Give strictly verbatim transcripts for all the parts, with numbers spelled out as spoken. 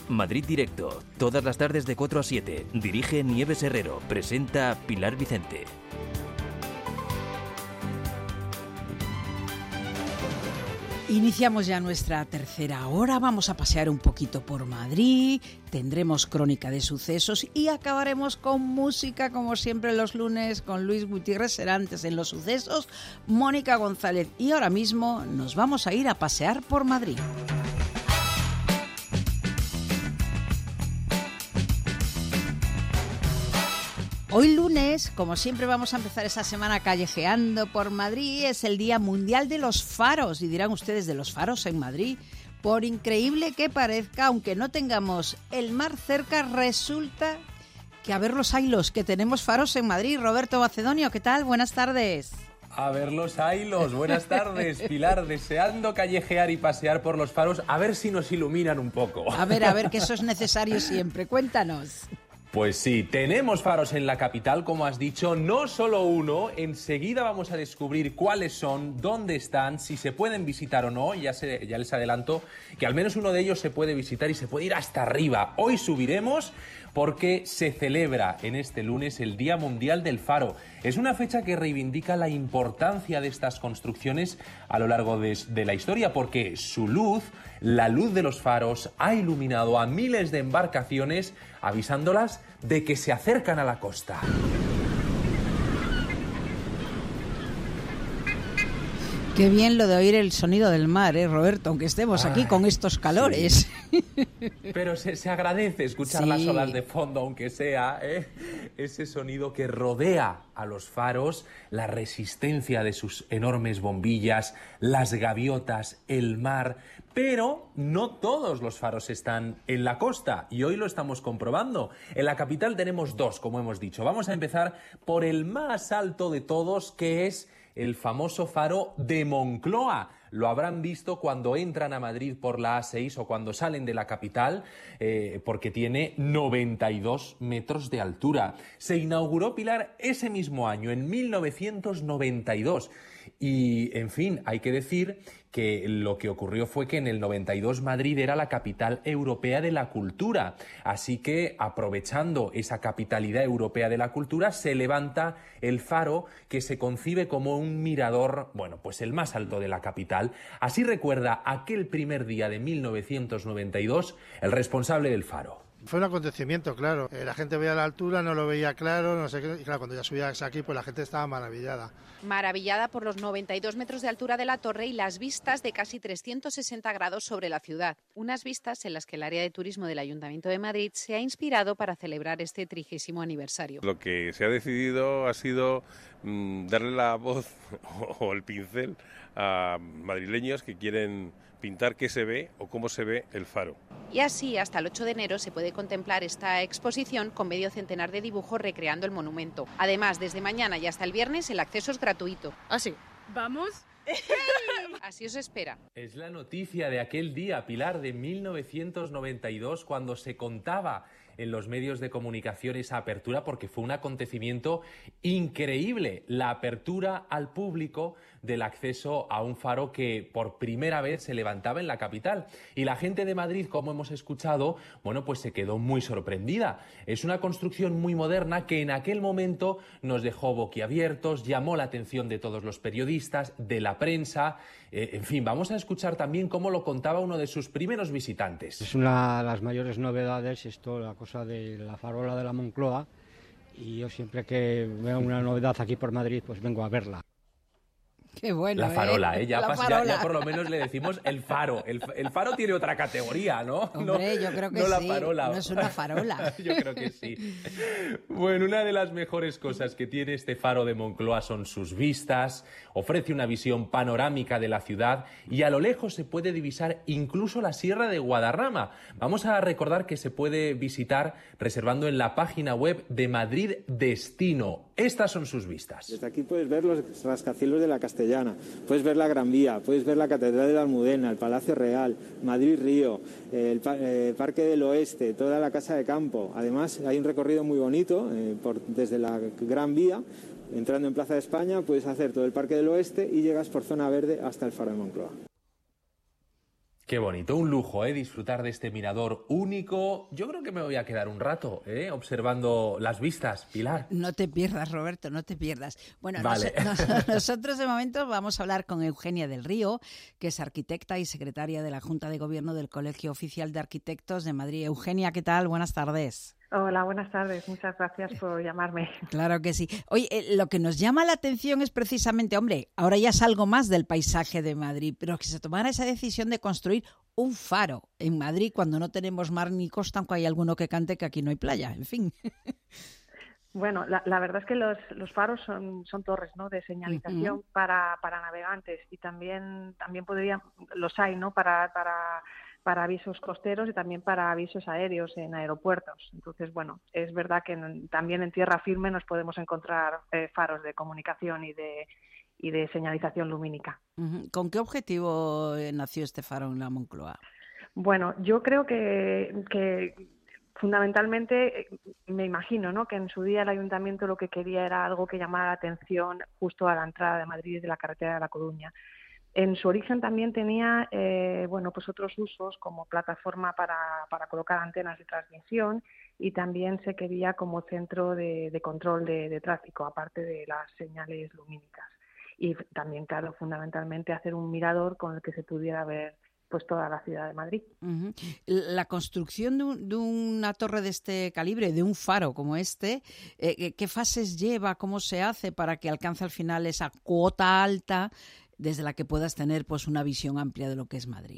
Madrid Directo, todas las tardes de cuatro a siete. Dirige Nieves Herrero, presenta Pilar Vicente. Iniciamos ya nuestra tercera hora, vamos a pasear un poquito por Madrid, tendremos crónica de sucesos y acabaremos con música, como siempre los lunes, con Luis Gutiérrez Serantes en los sucesos, Mónica González, y ahora mismo nos vamos a ir a pasear por Madrid. Hoy lunes, como siempre, vamos a empezar esa semana callejeando por Madrid. Es el Día Mundial de los Faros. Y dirán ustedes, ¿de los faros en Madrid? Por increíble que parezca, aunque no tengamos el mar cerca, resulta que a ver los haylos, que tenemos faros en Madrid. Roberto Macedonio, ¿qué tal? Buenas tardes. A ver los haylos, buenas tardes, Pilar, deseando callejear y pasear por los faros, a ver si nos iluminan un poco. A ver, a ver, que eso es necesario siempre. Cuéntanos. Pues sí, tenemos faros en la capital, como has dicho, no solo uno. Enseguida vamos a descubrir cuáles son, dónde están, si se pueden visitar o no. Ya, se, ya les adelanto que al menos uno de ellos se puede visitar y se puede ir hasta arriba. Hoy subiremos porque se celebra en este lunes el Día Mundial del Faro. Es una fecha que reivindica la importancia de estas construcciones a lo largo de, de la historia, porque su luz, la luz de los faros, ha iluminado a miles de embarcaciones, avisándolas de que se acercan a la costa. Qué bien lo de oír el sonido del mar, ¿eh, Roberto? Aunque estemos Ay, aquí con estos calores. Sí. Pero se, se agradece escuchar sí. las olas de fondo, aunque sea ¿eh? ese sonido que rodea a los faros, la resistencia de sus enormes bombillas, las gaviotas, el mar. Pero no todos los faros están en la costa y hoy lo estamos comprobando. En la capital tenemos dos, como hemos dicho. Vamos a empezar por el más alto de todos, que es el famoso faro de Moncloa. Lo habrán visto cuando entran a Madrid por la A seis o cuando salen de la capital, eh, porque tiene noventa y dos metros de altura. Se inauguró, Pilar, ese mismo año, en mil novecientos noventa y dos. Y, en fin, hay que decir que lo que ocurrió fue que en el noventa y dos Madrid era la capital europea de la cultura. Así que, aprovechando esa capitalidad europea de la cultura, se levanta el faro, que se concibe como un mirador, bueno, pues el más alto de la capital. Así recuerda aquel primer día de mil novecientos noventa y dos el responsable del faro. Fue un acontecimiento, claro. Eh, la gente veía la altura, no lo veía claro, no sé qué. Y claro, cuando ya subías aquí, pues la gente estaba maravillada. Maravillada por los noventa y dos metros de altura de la torre y las vistas de casi trescientos sesenta grados sobre la ciudad. Unas vistas en las que el área de turismo del Ayuntamiento de Madrid se ha inspirado para celebrar este trigésimo aniversario. Lo que se ha decidido ha sido mmm, darle la voz o el pincel a madrileños que quieren pintar qué se ve o cómo se ve el faro. Y así, hasta el ocho de enero se puede contemplar esta exposición con medio centenar de dibujos recreando el monumento. Además, desde mañana y hasta el viernes el acceso es gratuito. ¿Ah, sí? ¿Vamos? Así os espera. Es la noticia de aquel día, Pilar, de mil novecientos noventa y dos, cuando se contaba en los medios de comunicación esa apertura, porque fue un acontecimiento increíble, la apertura al público del acceso a un faro que por primera vez se levantaba en la capital. Y la gente de Madrid, como hemos escuchado, bueno, pues se quedó muy sorprendida. Es una construcción muy moderna que en aquel momento nos dejó boquiabiertos, llamó la atención de todos los periodistas, de la prensa. Eh, en fin, vamos a escuchar también cómo lo contaba uno de sus primeros visitantes. Es una de las mayores novedades, esto, la cosa de la farola de la Moncloa, y yo siempre que veo una novedad aquí por Madrid, pues vengo a verla. Qué bueno, La farola, ¿eh? ¿eh? Ya, la pas, farola. Ya, ya por lo menos le decimos el faro. El, el faro tiene otra categoría, ¿no? Hombre, no, yo creo que no sí. La farola. No es una farola. Yo creo que sí. Bueno, una de las mejores cosas que tiene este faro de Moncloa son sus vistas. Ofrece una visión panorámica de la ciudad y a lo lejos se puede divisar incluso la Sierra de Guadarrama. Vamos a recordar que se puede visitar reservando en la página web de Madrid Destino. Estas son sus vistas. Desde aquí puedes ver los rascacielos de la Castellana, puedes ver la Gran Vía, puedes ver la Catedral de la Almudena, el Palacio Real, Madrid-Río, el eh, Parque del Oeste, toda la Casa de Campo. Además, hay un recorrido muy bonito eh, por, desde la Gran Vía. Entrando en Plaza de España, puedes hacer todo el Parque del Oeste y llegas por Zona Verde hasta el Faro de Moncloa. Qué bonito, un lujo, ¿eh? Disfrutar de este mirador único. Yo creo que me voy a quedar un rato, ¿eh? Observando las vistas, Pilar. No te pierdas, Roberto, no te pierdas. Bueno, vale. nos, nos, nosotros de momento vamos a hablar con Eugenia del Río, que es arquitecta y secretaria de la Junta de Gobierno del Colegio Oficial de Arquitectos de Madrid. Eugenia, ¿qué tal? Buenas tardes. Hola, buenas tardes. Muchas gracias por llamarme. Claro que sí. Oye, eh, lo que nos llama la atención es precisamente, hombre, ahora ya es algo más del paisaje de Madrid, pero que se tomara esa decisión de construir un faro en Madrid cuando no tenemos mar ni costa, aunque hay alguno que cante que aquí no hay playa, en fin. Bueno, la, la verdad es que los, los faros son, son torres, ¿no?, de señalización uh-huh. para, para navegantes, y también también podrían, los hay, ¿no?, para para para avisos costeros y también para avisos aéreos en aeropuertos. Entonces, bueno, es verdad que en, también en tierra firme nos podemos encontrar eh, faros de comunicación y de y de señalización lumínica. Uh-huh. ¿Con qué objetivo nació este faro en la Moncloa? Bueno, yo creo que, que fundamentalmente, me imagino, ¿no?, que en su día el ayuntamiento lo que quería era algo que llamara la atención justo a la entrada de Madrid de la carretera de La Coruña. En su origen también tenía eh, bueno, pues otros usos como plataforma para, para colocar antenas de transmisión, y también se quería como centro de, de control de, de tráfico, aparte de las señales lumínicas. Y también, claro, fundamentalmente hacer un mirador con el que se pudiera ver pues toda la ciudad de Madrid. Uh-huh. La construcción de, un, de una torre de este calibre, de un faro como este, eh, ¿qué fases lleva? ¿Cómo se hace para que alcance al final esa cuota alta desde la que puedas tener pues una visión amplia de lo que es Madrid?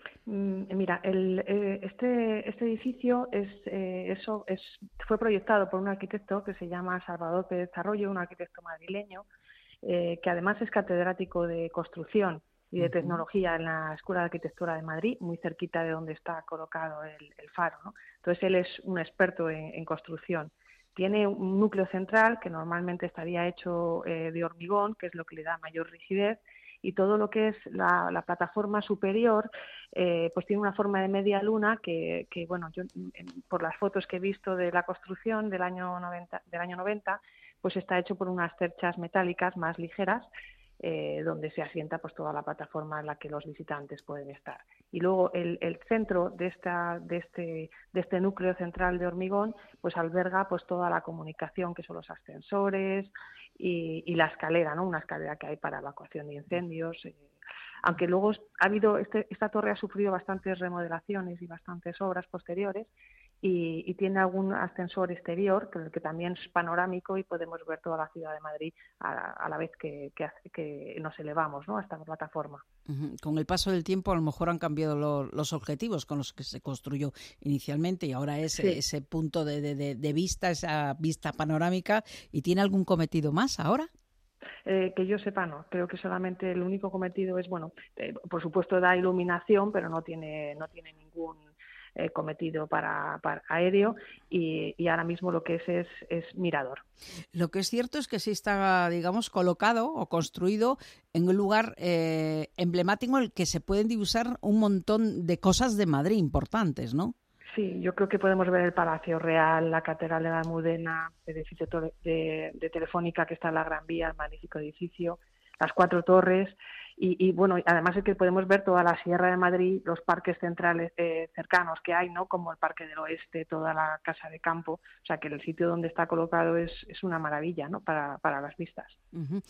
Mira, el, eh, este, este edificio es, eh, eso es, fue proyectado por un arquitecto que se llama Salvador Pérez Arroyo, un arquitecto madrileño, eh, que además es catedrático de construcción y de uh-huh. tecnología en la Escuela de Arquitectura de Madrid, muy cerquita de donde está colocado el, el faro, ¿no? Entonces él es un experto en, en construcción. Tiene un núcleo central que normalmente estaría hecho eh, de hormigón, que es lo que le da mayor rigidez, y todo lo que es la, la plataforma superior eh, pues tiene una forma de media luna que, que bueno, yo por las fotos que he visto de la construcción del año noventa, del año noventa, pues está hecho por unas cerchas metálicas más ligeras, eh, donde se asienta pues toda la plataforma en la que los visitantes pueden estar. Y luego el, el centro de esta de este de este núcleo central de hormigón pues alberga pues toda la comunicación, que son los ascensores y, y la escalera, ¿no?, una escalera que hay para evacuación de incendios. Eh, aunque luego ha habido este, esta torre ha sufrido bastantes remodelaciones y bastantes obras posteriores, y, y tiene algún ascensor exterior que, que también es panorámico y podemos ver toda la ciudad de Madrid a, a la vez que, que, que nos elevamos, ¿no?, a esta plataforma. Uh-huh. Con el paso del tiempo a lo mejor han cambiado lo, los objetivos con los que se construyó inicialmente, y ahora es sí. ese punto de, de, de vista, esa vista panorámica. ¿Y tiene algún cometido más ahora? Eh, que yo sepa, no. Creo que solamente el único cometido es, bueno, eh, por supuesto da iluminación, pero no tiene no tiene ningún eh, cometido para, para aéreo, y, y ahora mismo lo que es, es es mirador. Lo que es cierto es que sí está, digamos, colocado o construido en un lugar eh, emblemático en el que se pueden divisar un montón de cosas de Madrid importantes, ¿no? Sí, yo creo que podemos ver el Palacio Real, la Catedral de la Almudena, el edificio de, de Telefónica que está en la Gran Vía, el magnífico edificio, las cuatro torres, y, y bueno, además es que podemos ver toda la Sierra de Madrid, los parques centrales eh, cercanos que hay, ¿no?, como el Parque del Oeste, toda la Casa de Campo. O sea que el sitio donde está colocado es, es una maravilla, ¿no?, para, para las vistas. Uh-huh.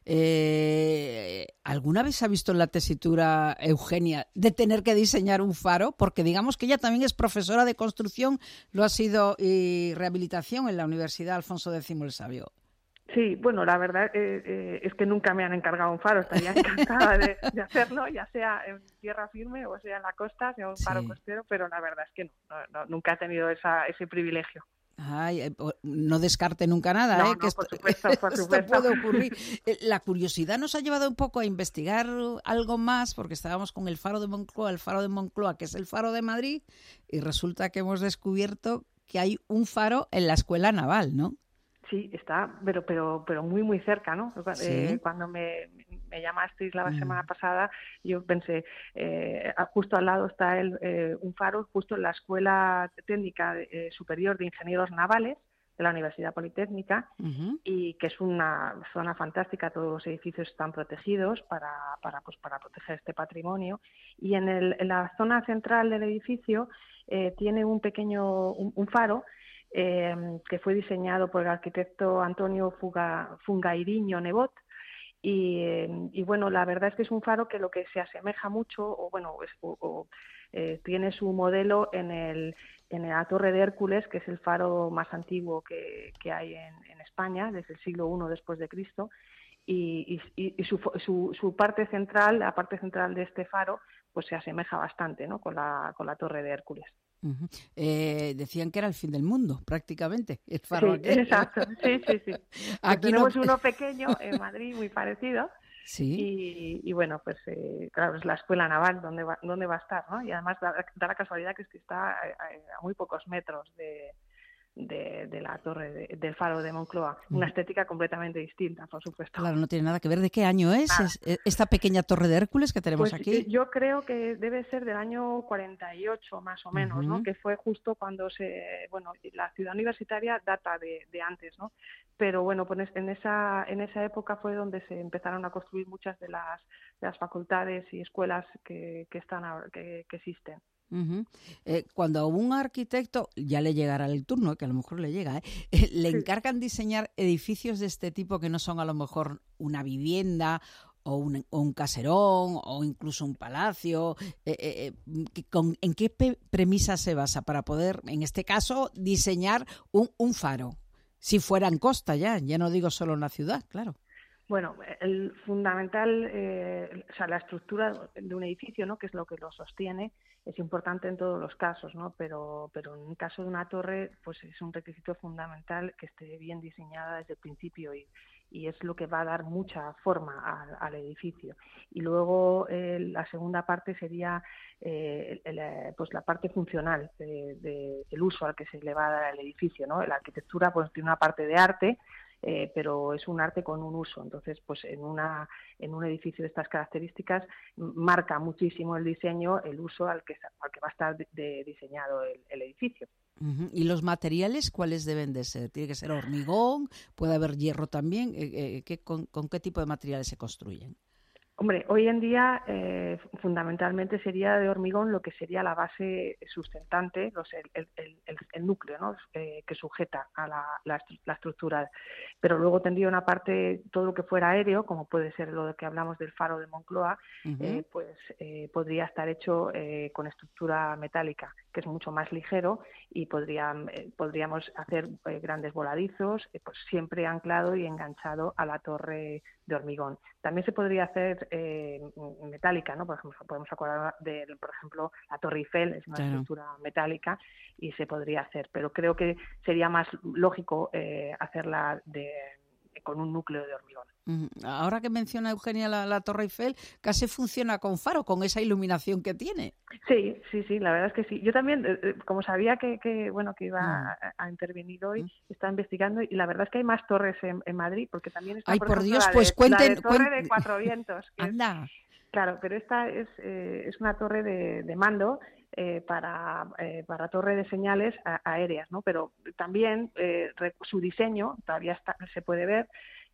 Eh, ¿Alguna vez ha visto en la tesitura, Eugenia, de tener que diseñar un faro? Porque digamos que ella también es profesora de construcción, lo ha sido, y rehabilitación en la Universidad Alfonso X el Sabio. Sí, bueno, la verdad eh, eh, es que nunca me han encargado un faro. Estaría encantada de, de hacerlo, ya sea en tierra firme o sea en la costa, sea un sí. faro costero, pero la verdad es que no, no, no nunca he tenido esa, ese privilegio. Ay, no descarte nunca nada, no, ¿eh? No, que esto, por supuesto, por esto supuesto. puede ocurrir. La curiosidad nos ha llevado un poco a investigar algo más, porque estábamos con el faro de Moncloa, el faro de Moncloa, que es el faro de Madrid, y resulta que hemos descubierto que hay un faro en la Escuela Naval, ¿no? Sí, está, pero pero pero muy muy cerca, ¿no? ¿Sí? Eh, cuando me, me llamasteis la mm. semana pasada, yo pensé, eh, justo al lado está el, eh, un faro, justo en la Escuela Técnica eh, Superior de Ingenieros Navales de la Universidad Politécnica, Uh-huh. y que es una zona fantástica. Todos los edificios están protegidos para, para, pues, para proteger este patrimonio. Y en, el, en la zona central del edificio eh, tiene un pequeño un, un faro eh, que fue diseñado por el arquitecto Antonio Fuga, Fungairiño Nebot. Y, eh, y bueno, la verdad es que es un faro que lo que se asemeja mucho, o bueno, es, o, o, eh, tiene su modelo en el en la Torre de Hércules, que es el faro más antiguo que, que hay en, en España, desde el siglo primero después de Cristo, y, y, y su, su, su parte central, la parte central de este faro, pues se asemeja bastante, ¿no?, con la con la Torre de Hércules. Uh-huh. Eh, decían que era el fin del mundo, prácticamente, el faro. Sí, exacto, sí, sí, sí. Pues Aquí tenemos no... uno pequeño en Madrid, muy parecido. Sí. Y, y bueno, pues eh, claro, es la escuela naval donde va, donde va a estar, ¿no? Y además da, da la casualidad que es que está a, a muy pocos metros de, de, de la torre de, del faro de Moncloa. Una estética completamente distinta, por supuesto. Claro, no tiene nada que ver. ¿De qué año es, Nada. es esta pequeña torre de Hércules que tenemos Pues aquí? yo creo que debe ser del año cuarenta y ocho más o menos, Uh-huh. ¿no? Que fue justo cuando se, bueno, la ciudad universitaria data de, de antes, ¿no? Pero bueno, pues en esa en esa época fue donde se empezaron a construir muchas de las de las facultades y escuelas que, que están ahora, que, que existen. Uh-huh. Eh, cuando a un arquitecto, ya le llegará el turno, que a lo mejor le llega, ¿eh? Eh, le Sí. encargan diseñar edificios de este tipo que no son a lo mejor una vivienda o un, o un caserón o incluso un palacio. Eh, eh, eh, con, ¿En qué pe- premisa se basa para poder, en este caso, diseñar un, un faro? Si fuera en costa ya, ya no digo solo en la ciudad, claro. Bueno, el fundamental, eh, o sea, la estructura de un edificio, ¿no?, que es lo que lo sostiene, es importante en todos los casos, ¿no? Pero, pero en el caso de una torre, pues es un requisito fundamental que esté bien diseñada desde el principio y, y es lo que va a dar mucha forma al, al edificio. Y luego eh, la segunda parte sería eh, el, el, pues la parte funcional de, de, del uso al que se le va a dar al edificio, ¿no? La arquitectura pues tiene una parte de arte, Eh, pero es un arte con un uso. Entonces, pues en una en un edificio de estas características marca muchísimo el diseño, el uso al que al que va a estar de, de diseñado el, el edificio. Uh-huh. ¿Y los materiales cuáles deben de ser? ¿Tiene que ser hormigón? ¿Puede haber hierro también? Eh, eh, ¿qué, con, ¿Con qué tipo de materiales se construyen? Hombre, hoy en día eh, fundamentalmente sería de hormigón lo que sería la base sustentante, los, el, el, el, el núcleo, ¿no?, eh, que sujeta a la, la, la estructura. Pero luego tendría una parte, todo lo que fuera aéreo, como puede ser lo que hablamos del faro de Moncloa, uh-huh. eh, pues eh, podría estar hecho eh, con estructura metálica, que es mucho más ligero y podría, eh, podríamos hacer eh, grandes voladizos, eh, pues siempre anclado y enganchado a la torre de hormigón. También se podría hacer eh, metálica, ¿no? Por ejemplo, podemos acordar de, por ejemplo, la Torre Eiffel, es una claro. estructura metálica y se podría hacer, pero creo que sería más lógico eh, hacerla de, con un núcleo de hormigón. Ahora que menciona Eugenia la, la Torre Eiffel, casi funciona con faro, con esa iluminación que tiene. Sí, sí, sí, la verdad es que sí. Yo también, eh, como sabía que, que bueno que iba a, a intervenir hoy, estaba investigando y la verdad es que hay más torres en, en Madrid, porque también está, Ay, por, por ejemplo, Dios, la pues de, cuenten, la de Torre cuenten... de Cuatro Vientos. Que Anda. Es, claro, pero esta es, eh, es una torre de, de mando eh, para, eh, para torre de señales a, aéreas, ¿no? Pero también eh, su diseño todavía está, se puede ver.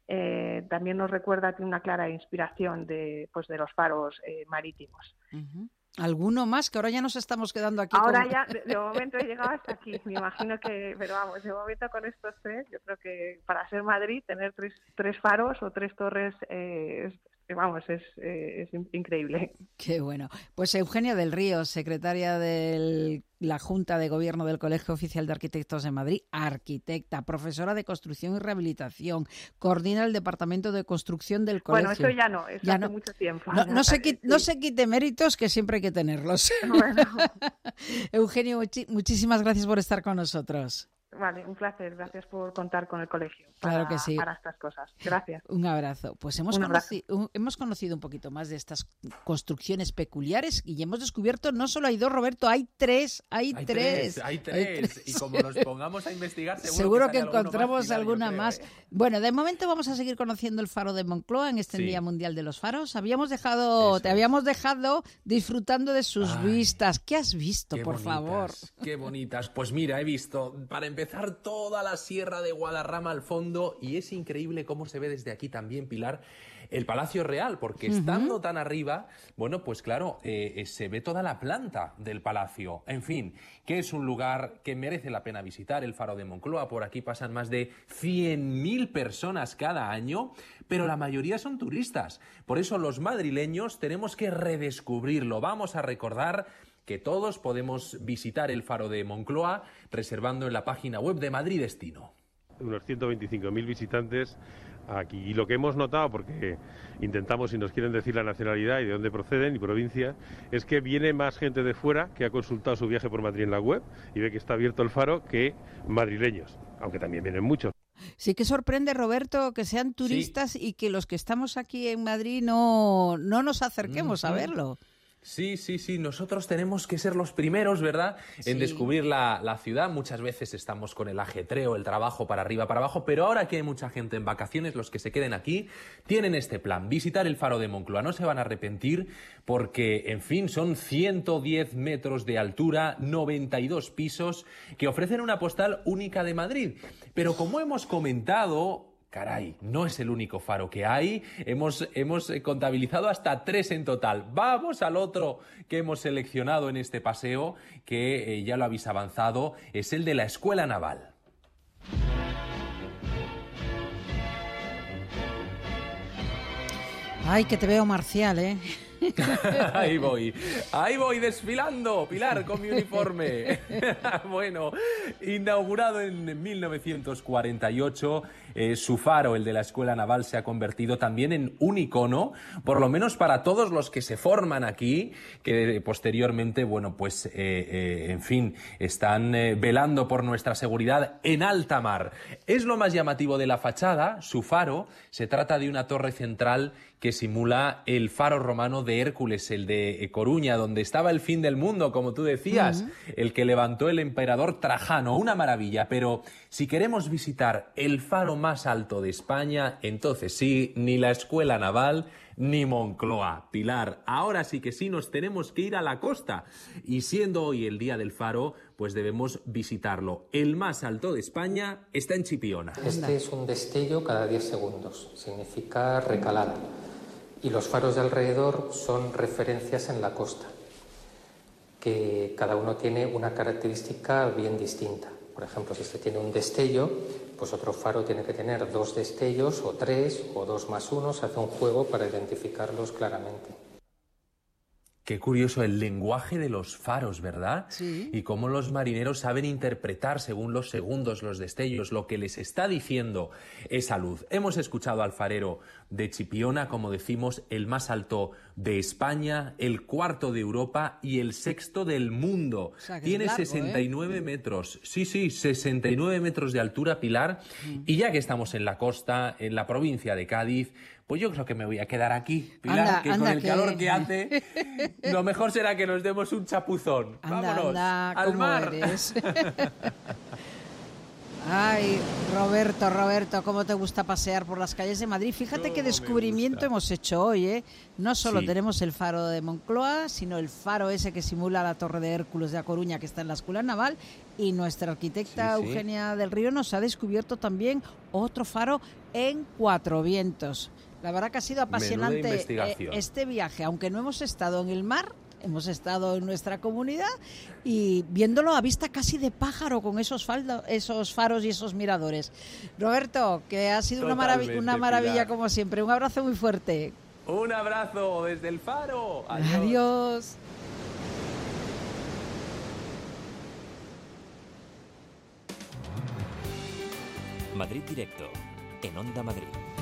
Eh, también nos recuerda que una clara inspiración de, pues, de los faros eh, marítimos. Uh-huh. ¿Alguno más? Que ahora ya nos estamos quedando aquí. Ahora con... ya, de, de momento he llegado hasta aquí. Me imagino que, pero vamos, de momento con estos tres, yo creo que para ser Madrid, tener tres, tres faros o tres torres eh, es, vamos, es, eh, es increíble. Qué bueno. Pues Eugenia del Río, secretaria de la Junta de Gobierno del Colegio Oficial de Arquitectos de Madrid, arquitecta, profesora de Construcción y Rehabilitación, coordina el Departamento de Construcción del Colegio. Bueno, eso ya no, eso ya hace no. mucho tiempo. No, no, se quite, sí. no se quite méritos, que siempre hay que tenerlos. Bueno. Eugenio, muchísimas gracias por estar con nosotros. Vale, un placer. Gracias por contar con el colegio para, claro que sí. para estas cosas. Gracias. Un abrazo. Pues hemos, un abrazo. Conocido, hemos conocido un poquito más de estas construcciones peculiares y hemos descubierto, no solo hay dos, Roberto, hay tres, hay, hay tres, tres. Hay tres. Hay tres. Y como nos pongamos a investigar, seguro, seguro que, que encontramos más, alguna creo, más. ¿eh? Bueno, de momento vamos a seguir conociendo el faro de Moncloa en este sí. Día Mundial de los Faros. Habíamos dejado, Eso te es. habíamos dejado disfrutando de sus Ay, vistas. ¿Qué has visto, por bonitas, favor? Qué bonitas. Pues mira, he visto, para empezar, empezar toda la Sierra de Guadarrama al fondo, y es increíble cómo se ve desde aquí también, Pilar, el Palacio Real, porque estando uh-huh. tan arriba, bueno, pues claro, eh, se ve toda la planta del palacio. En fin, que es un lugar que merece la pena visitar, el Faro de Moncloa. Por aquí pasan más de cien mil personas cada año, pero la mayoría son turistas. Por eso los madrileños tenemos que redescubrirlo. Vamos a recordar que todos podemos visitar el Faro de Moncloa reservando en la página web de Madrid Destino. Unos ciento veinticinco mil visitantes aquí, y lo que hemos notado, porque intentamos, si nos quieren decir la nacionalidad y de dónde proceden y provincia, es que viene más gente de fuera que ha consultado su viaje por Madrid en la web y ve que está abierto el faro que madrileños, aunque también vienen muchos. Sí que sorprende, Roberto, que sean turistas sí. y que los que estamos aquí en Madrid no, no nos acerquemos uh-huh. a verlo. Sí, sí, sí, nosotros tenemos que ser los primeros, ¿verdad?, en sí. descubrir la, la ciudad. Muchas veces estamos con el ajetreo, el trabajo para arriba, para abajo, pero ahora que hay mucha gente en vacaciones, los que se queden aquí tienen este plan, visitar el Faro de Moncloa. No se van a arrepentir porque, en fin, son ciento diez metros de altura, noventa y dos pisos, que ofrecen una postal única de Madrid. Pero como hemos comentado... Caray, no es el único faro que hay, hemos, hemos contabilizado hasta tres en total. Vamos al otro que hemos seleccionado en este paseo, que eh, ya lo habéis avanzado, es el de la Escuela Naval. Ay, que te veo marcial, ¿eh? Ahí voy, ahí voy desfilando, Pilar, con mi uniforme. Bueno, inaugurado en mil novecientos cuarenta y ocho, eh, su faro, el de la Escuela Naval, se ha convertido también en un icono, por lo menos para todos los que se forman aquí, que posteriormente, bueno, pues, eh, eh, en fin, están eh, velando por nuestra seguridad en alta mar. Es lo más llamativo de la fachada, su faro. Se trata de una torre central que simula el faro romano de Hércules, el de Coruña, donde estaba el fin del mundo, como tú decías, uh-huh. el que levantó el emperador Trajano. Una maravilla, pero si queremos visitar el faro más alto de España, entonces sí, ni la Escuela Naval ni Moncloa. Pilar, ahora sí que sí nos tenemos que ir a la costa, y siendo hoy el día del faro, pues debemos visitarlo. El más alto de España está en Chipiona. Este es un destello cada diez segundos, significa recalada. Y los faros de alrededor son referencias en la costa, que cada uno tiene una característica bien distinta. Por ejemplo, si este tiene un destello, pues otro faro tiene que tener dos destellos, o tres, o dos más uno. Se hace un juego para identificarlos claramente. Qué curioso el lenguaje de los faros, ¿verdad? Sí. Y cómo los marineros saben interpretar según los segundos, los destellos, lo que les está diciendo esa luz. Hemos escuchado al farero de Chipiona, como decimos, el más alto de España, el cuarto de Europa y el sexto del mundo. O sea, tiene largo, sesenta y nueve ¿eh? metros. Sí, sí, sesenta y nueve metros de altura, Pilar. Mm. Y ya que estamos en la costa, en la provincia de Cádiz, pues yo creo que me voy a quedar aquí, Pilar, anda, que anda, con el que... calor que hace, lo mejor será que nos demos un chapuzón. Anda, Vámonos, anda, al mar. Eres. Ay, Roberto, Roberto, cómo te gusta pasear por las calles de Madrid. Fíjate no, qué descubrimiento hemos hecho hoy, ¿eh? No solo sí. tenemos el faro de Moncloa, sino el faro ese que simula la Torre de Hércules de A Coruña, que está en la Escuela Naval, y nuestra arquitecta sí, sí. Eugenia del Río nos ha descubierto también otro faro en Cuatro Vientos. La verdad que ha sido apasionante este viaje, aunque no hemos estado en el mar, hemos estado en nuestra comunidad y viéndolo a vista casi de pájaro con esos, faldo, esos faros y esos miradores. Roberto, que ha sido una, marav- una maravilla Pilar. Como siempre. Un abrazo muy fuerte. Un abrazo desde el faro. Adiós. Adiós. Madrid Directo, en Onda Madrid.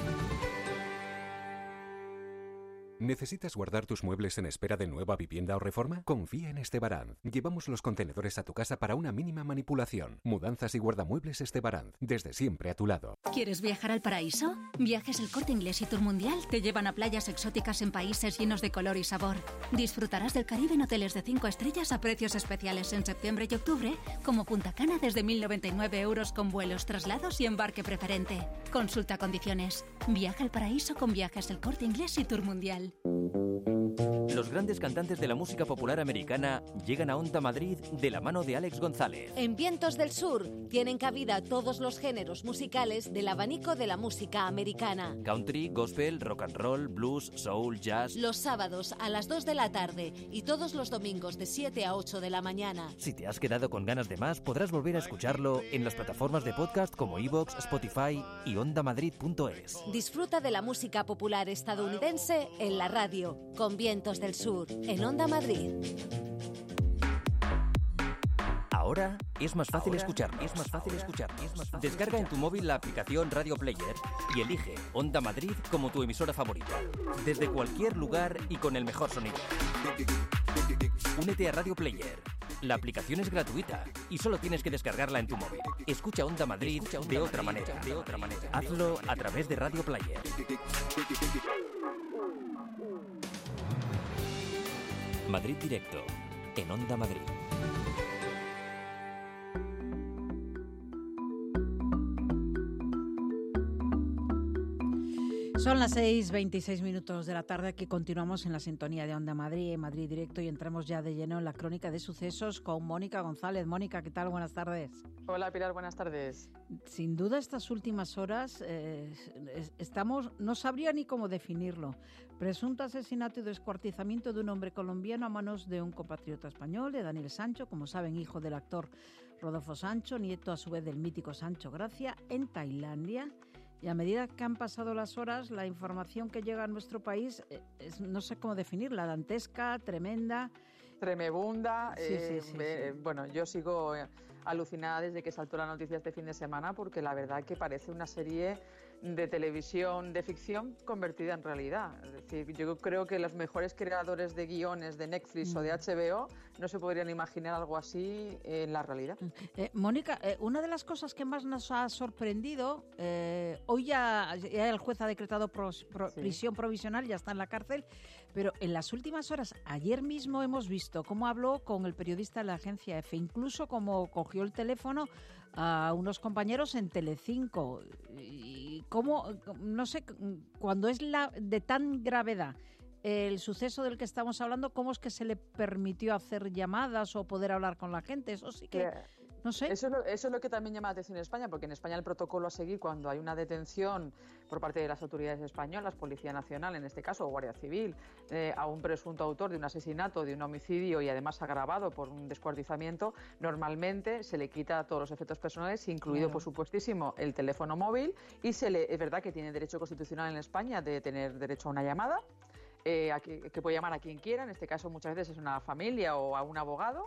¿Necesitas guardar tus muebles en espera de nueva vivienda o reforma? Confía en Estebaranz. Llevamos los contenedores a tu casa para una mínima manipulación. Mudanzas y guardamuebles Estebaranz. Desde siempre a tu lado. ¿Quieres viajar al paraíso? Viajes El Corte Inglés y Tour Mundial te llevan a playas exóticas en países llenos de color y sabor. Disfrutarás del Caribe en hoteles de cinco estrellas a precios especiales en septiembre y octubre, como Punta Cana desde mil noventa y nueve euros con vuelos, traslados y embarque preferente. Consulta condiciones. Viaja al paraíso con Viajes El Corte Inglés y Tour Mundial. Los Los grandes cantantes de la música popular americana llegan a Onda Madrid de la mano de Alex González. En Vientos del Sur tienen cabida todos los géneros musicales del abanico de la música americana. Country, gospel, rock and roll, blues, soul, jazz. Los sábados a las dos de la tarde y todos los domingos de siete a ocho de la mañana. Si te has quedado con ganas de más, podrás volver a escucharlo en las plataformas de podcast como iVoox, Spotify y onda madrid punto es. Disfruta de la música popular estadounidense en la radio, con Vientos del Sur, en Onda Madrid. Ahora es más fácil escuchar, es más fácil escuchar, es más fácil. Descarga en tu móvil la aplicación Radio Player y elige Onda Madrid como tu emisora favorita, desde cualquier lugar y con el mejor sonido. Únete a Radio Player. La aplicación es gratuita y solo tienes que descargarla en tu móvil. Escucha Onda Madrid de otra manera, de otra manera. Hazlo a través de Radio Player. Madrid Directo, en Onda Madrid. Son las seis veintiséis minutos de la tarde, que continuamos en la sintonía de Onda Madrid, en Madrid Directo, y entramos ya de lleno en la crónica de sucesos con Mónica González. Mónica, ¿qué tal? Buenas tardes. Hola Pilar, buenas tardes. Sin duda estas últimas horas eh, estamos, no sabría ni cómo definirlo. Presunto asesinato y descuartizamiento de un hombre colombiano a manos de un compatriota español, de Daniel Sancho, como saben, hijo del actor Rodolfo Sancho, nieto a su vez del mítico Sancho Gracia, en Tailandia. Y a medida que han pasado las horas, la información que llega a nuestro país, es, no sé cómo definirla, dantesca, tremenda. Tremebunda. Sí, eh, sí, sí, eh, sí. Bueno, yo sigo alucinada desde que saltó la noticia este fin de semana, porque la verdad que parece una serie de televisión de ficción convertida en realidad. Es decir, yo creo que los mejores creadores de guiones de Netflix mm. o de H B O no se podrían imaginar algo así en la realidad. Eh, Mónica, eh, una de las cosas que más nos ha sorprendido, eh, hoy ya, ya el juez ha decretado pros, pro, sí. prisión provisional, ya está en la cárcel, pero en las últimas horas, ayer mismo hemos visto cómo habló con el periodista de la agencia EFE, incluso cómo cogió el teléfono a unos compañeros en Telecinco, y cómo, no sé, cuando es la de tan gravedad el suceso del que estamos hablando, ¿cómo es que se le permitió hacer llamadas o poder hablar con la gente? Eso sí que... No sé. Eso es, lo, eso es lo que también llama la atención en España, porque en España el protocolo a seguir cuando hay una detención por parte de las autoridades españolas, Policía Nacional en este caso, o Guardia Civil, eh, a un presunto autor de un asesinato, de un homicidio y además agravado por un descuartizamiento, normalmente se le quita todos los efectos personales, incluido claro. por supuestísimo el teléfono móvil, y se le, es verdad que tiene derecho constitucional en España de tener derecho a una llamada, eh, a que, que puede llamar a quien quiera, en este caso muchas veces es una familia o a un abogado.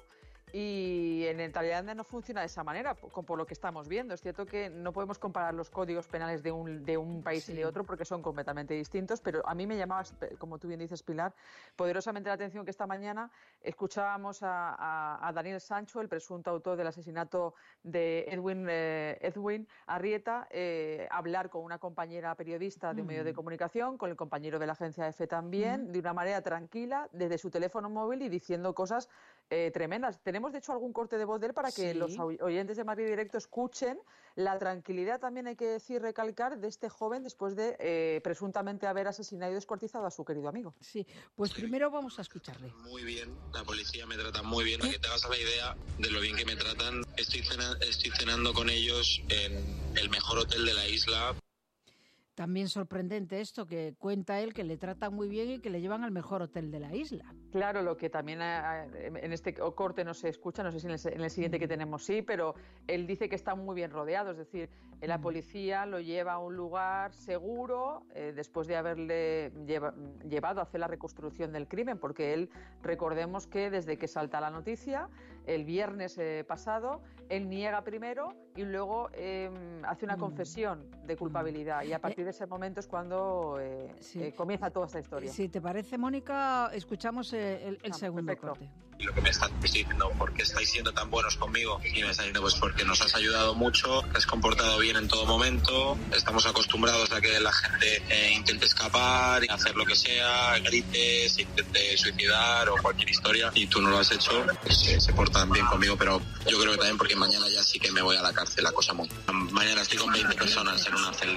Y en Tailandia no funciona de esa manera, por, por lo que estamos viendo. Es cierto que no podemos comparar los códigos penales de un, de un país sí. y de otro porque son completamente distintos, pero a mí me llamaba, como tú bien dices, Pilar, poderosamente la atención que esta mañana escuchábamos a, a, a Daniel Sancho, el presunto autor del asesinato de Edwin, eh, Edwin Arrieta, eh, hablar con una compañera periodista de un mm. medio de comunicación, con el compañero de la agencia EFE también, mm. de una manera tranquila, desde su teléfono móvil y diciendo cosas eh, tremendas. Tenemos Tenemos, de hecho, algún corte de voz de él para que sí. los oyentes de Madrid Directo escuchen la tranquilidad, también hay que decir, recalcar, de este joven después de eh, presuntamente haber asesinado y descuartizado a su querido amigo. Sí, pues primero vamos a escucharle. Muy bien, la policía me trata muy bien. Para que te hagas a la idea de lo bien que me tratan, estoy, cena, estoy cenando con ellos en el mejor hotel de la isla. También sorprendente esto, que cuenta él que le tratan muy bien y que le llevan al mejor hotel de la isla. Claro, lo que también en este corte no se escucha, no sé si en el, en el siguiente que tenemos sí, pero él dice que está muy bien rodeado, es decir, la policía lo lleva a un lugar seguro eh, después de haberle lleva, llevado a hacer la reconstrucción del crimen, porque él, recordemos que desde que salta la noticia, el viernes eh, pasado, él niega primero y luego eh, hace una confesión de culpabilidad y a partir de ese momento es cuando eh, sí. eh, comienza toda esta historia. Si te parece, Mónica, escuchamos el, el ah, segundo perfecto. corte. Y lo que me estás diciendo, ¿por qué estáis siendo tan buenos conmigo? Y me está diciendo, pues porque nos has ayudado mucho, te has comportado bien en todo momento, estamos acostumbrados a que la gente eh, intente escapar, hacer lo que sea, grite, se intente suicidar o cualquier historia, y tú no lo has hecho, pues, eh, se portan bien conmigo, pero yo creo que también porque mañana ya sí que me voy a la cárcel, la cosa muy... Mañana estoy con veinte personas en una celda.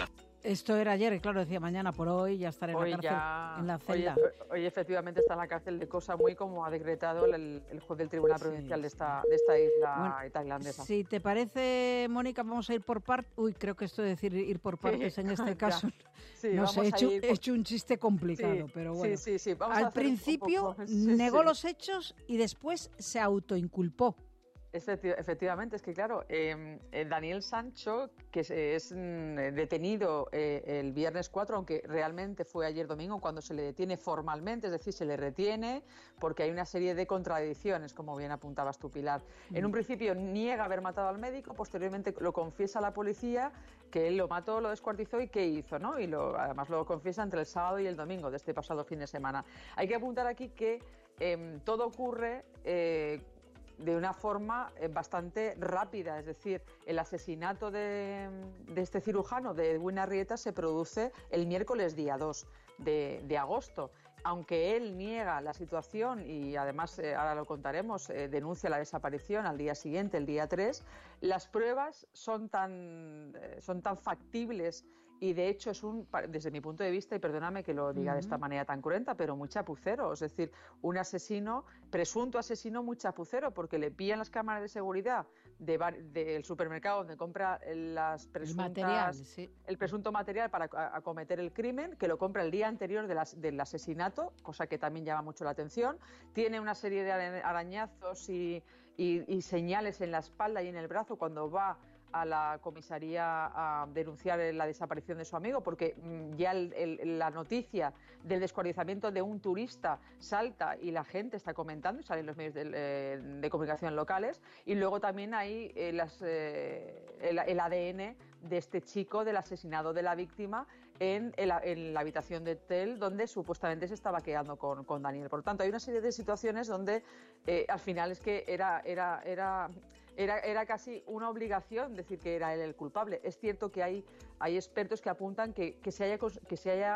Esto era ayer, claro, decía mañana por hoy ya estaré en hoy la cárcel, ya, en la celda. Hoy, hoy efectivamente está en la cárcel de Koh Samui, como ha decretado el, el juez del Tribunal sí, Provincial de esta, de esta isla bueno, tailandesa. Si te parece, Mónica, vamos a ir por partes. Uy, creo que esto de decir ir por partes en este caso, sí, no sé, he hecho, por... he hecho un chiste complicado, sí, pero bueno. Sí, sí, sí. Vamos Al a hacer principio un poco... sí, negó sí. los hechos y después se autoinculpó. Efectivamente, es que claro, eh, Daniel Sancho, que es, es detenido eh, el viernes cuatro, aunque realmente fue ayer domingo cuando se le detiene formalmente, es decir, se le retiene porque hay una serie de contradicciones, como bien apuntabas tú, Pilar. Mm. En un principio niega haber matado al médico, posteriormente lo confiesa a la policía que él lo mató, lo descuartizó y qué hizo, ¿no? Y lo, además lo confiesa entre el sábado y el domingo de este pasado fin de semana. Hay que apuntar aquí que eh, todo ocurre... Eh, de una forma bastante rápida, es decir, el asesinato de, de este cirujano, de Edwin Arrieta, se produce el miércoles día dos de, de agosto. Aunque él niega la situación y además, eh, ahora lo contaremos, eh, denuncia la desaparición al día siguiente, el día tres, las pruebas son tan, eh, son tan factibles y de hecho es un, desde mi punto de vista, y perdóname que lo diga uh-huh. de esta manera tan cruenta, pero muy chapucero, es decir, un asesino, presunto asesino muy chapucero, porque le pillan las cámaras de seguridad de bar, del supermercado donde compra las presuntas, el, material, sí. el presunto material para acometer el crimen, que lo compra el día anterior de las, del asesinato, cosa que también llama mucho la atención. Tiene una serie de arañazos y, y, y señales en la espalda y en el brazo cuando va a la comisaría a denunciar la desaparición de su amigo, porque ya el, el, la noticia del descuartizamiento de un turista salta y la gente está comentando y salen los medios de, eh, de comunicación locales, y luego también hay eh, las, eh, el, el A D N de este chico, del asesinado de la víctima, en, el, en la habitación de hotel donde supuestamente se estaba quedando con, con Daniel. Por lo tanto, hay una serie de situaciones donde eh, al final es que era... era, era Era, era casi una obligación decir que era él el culpable. Es cierto que hay, hay expertos que apuntan que, que se haya, que se haya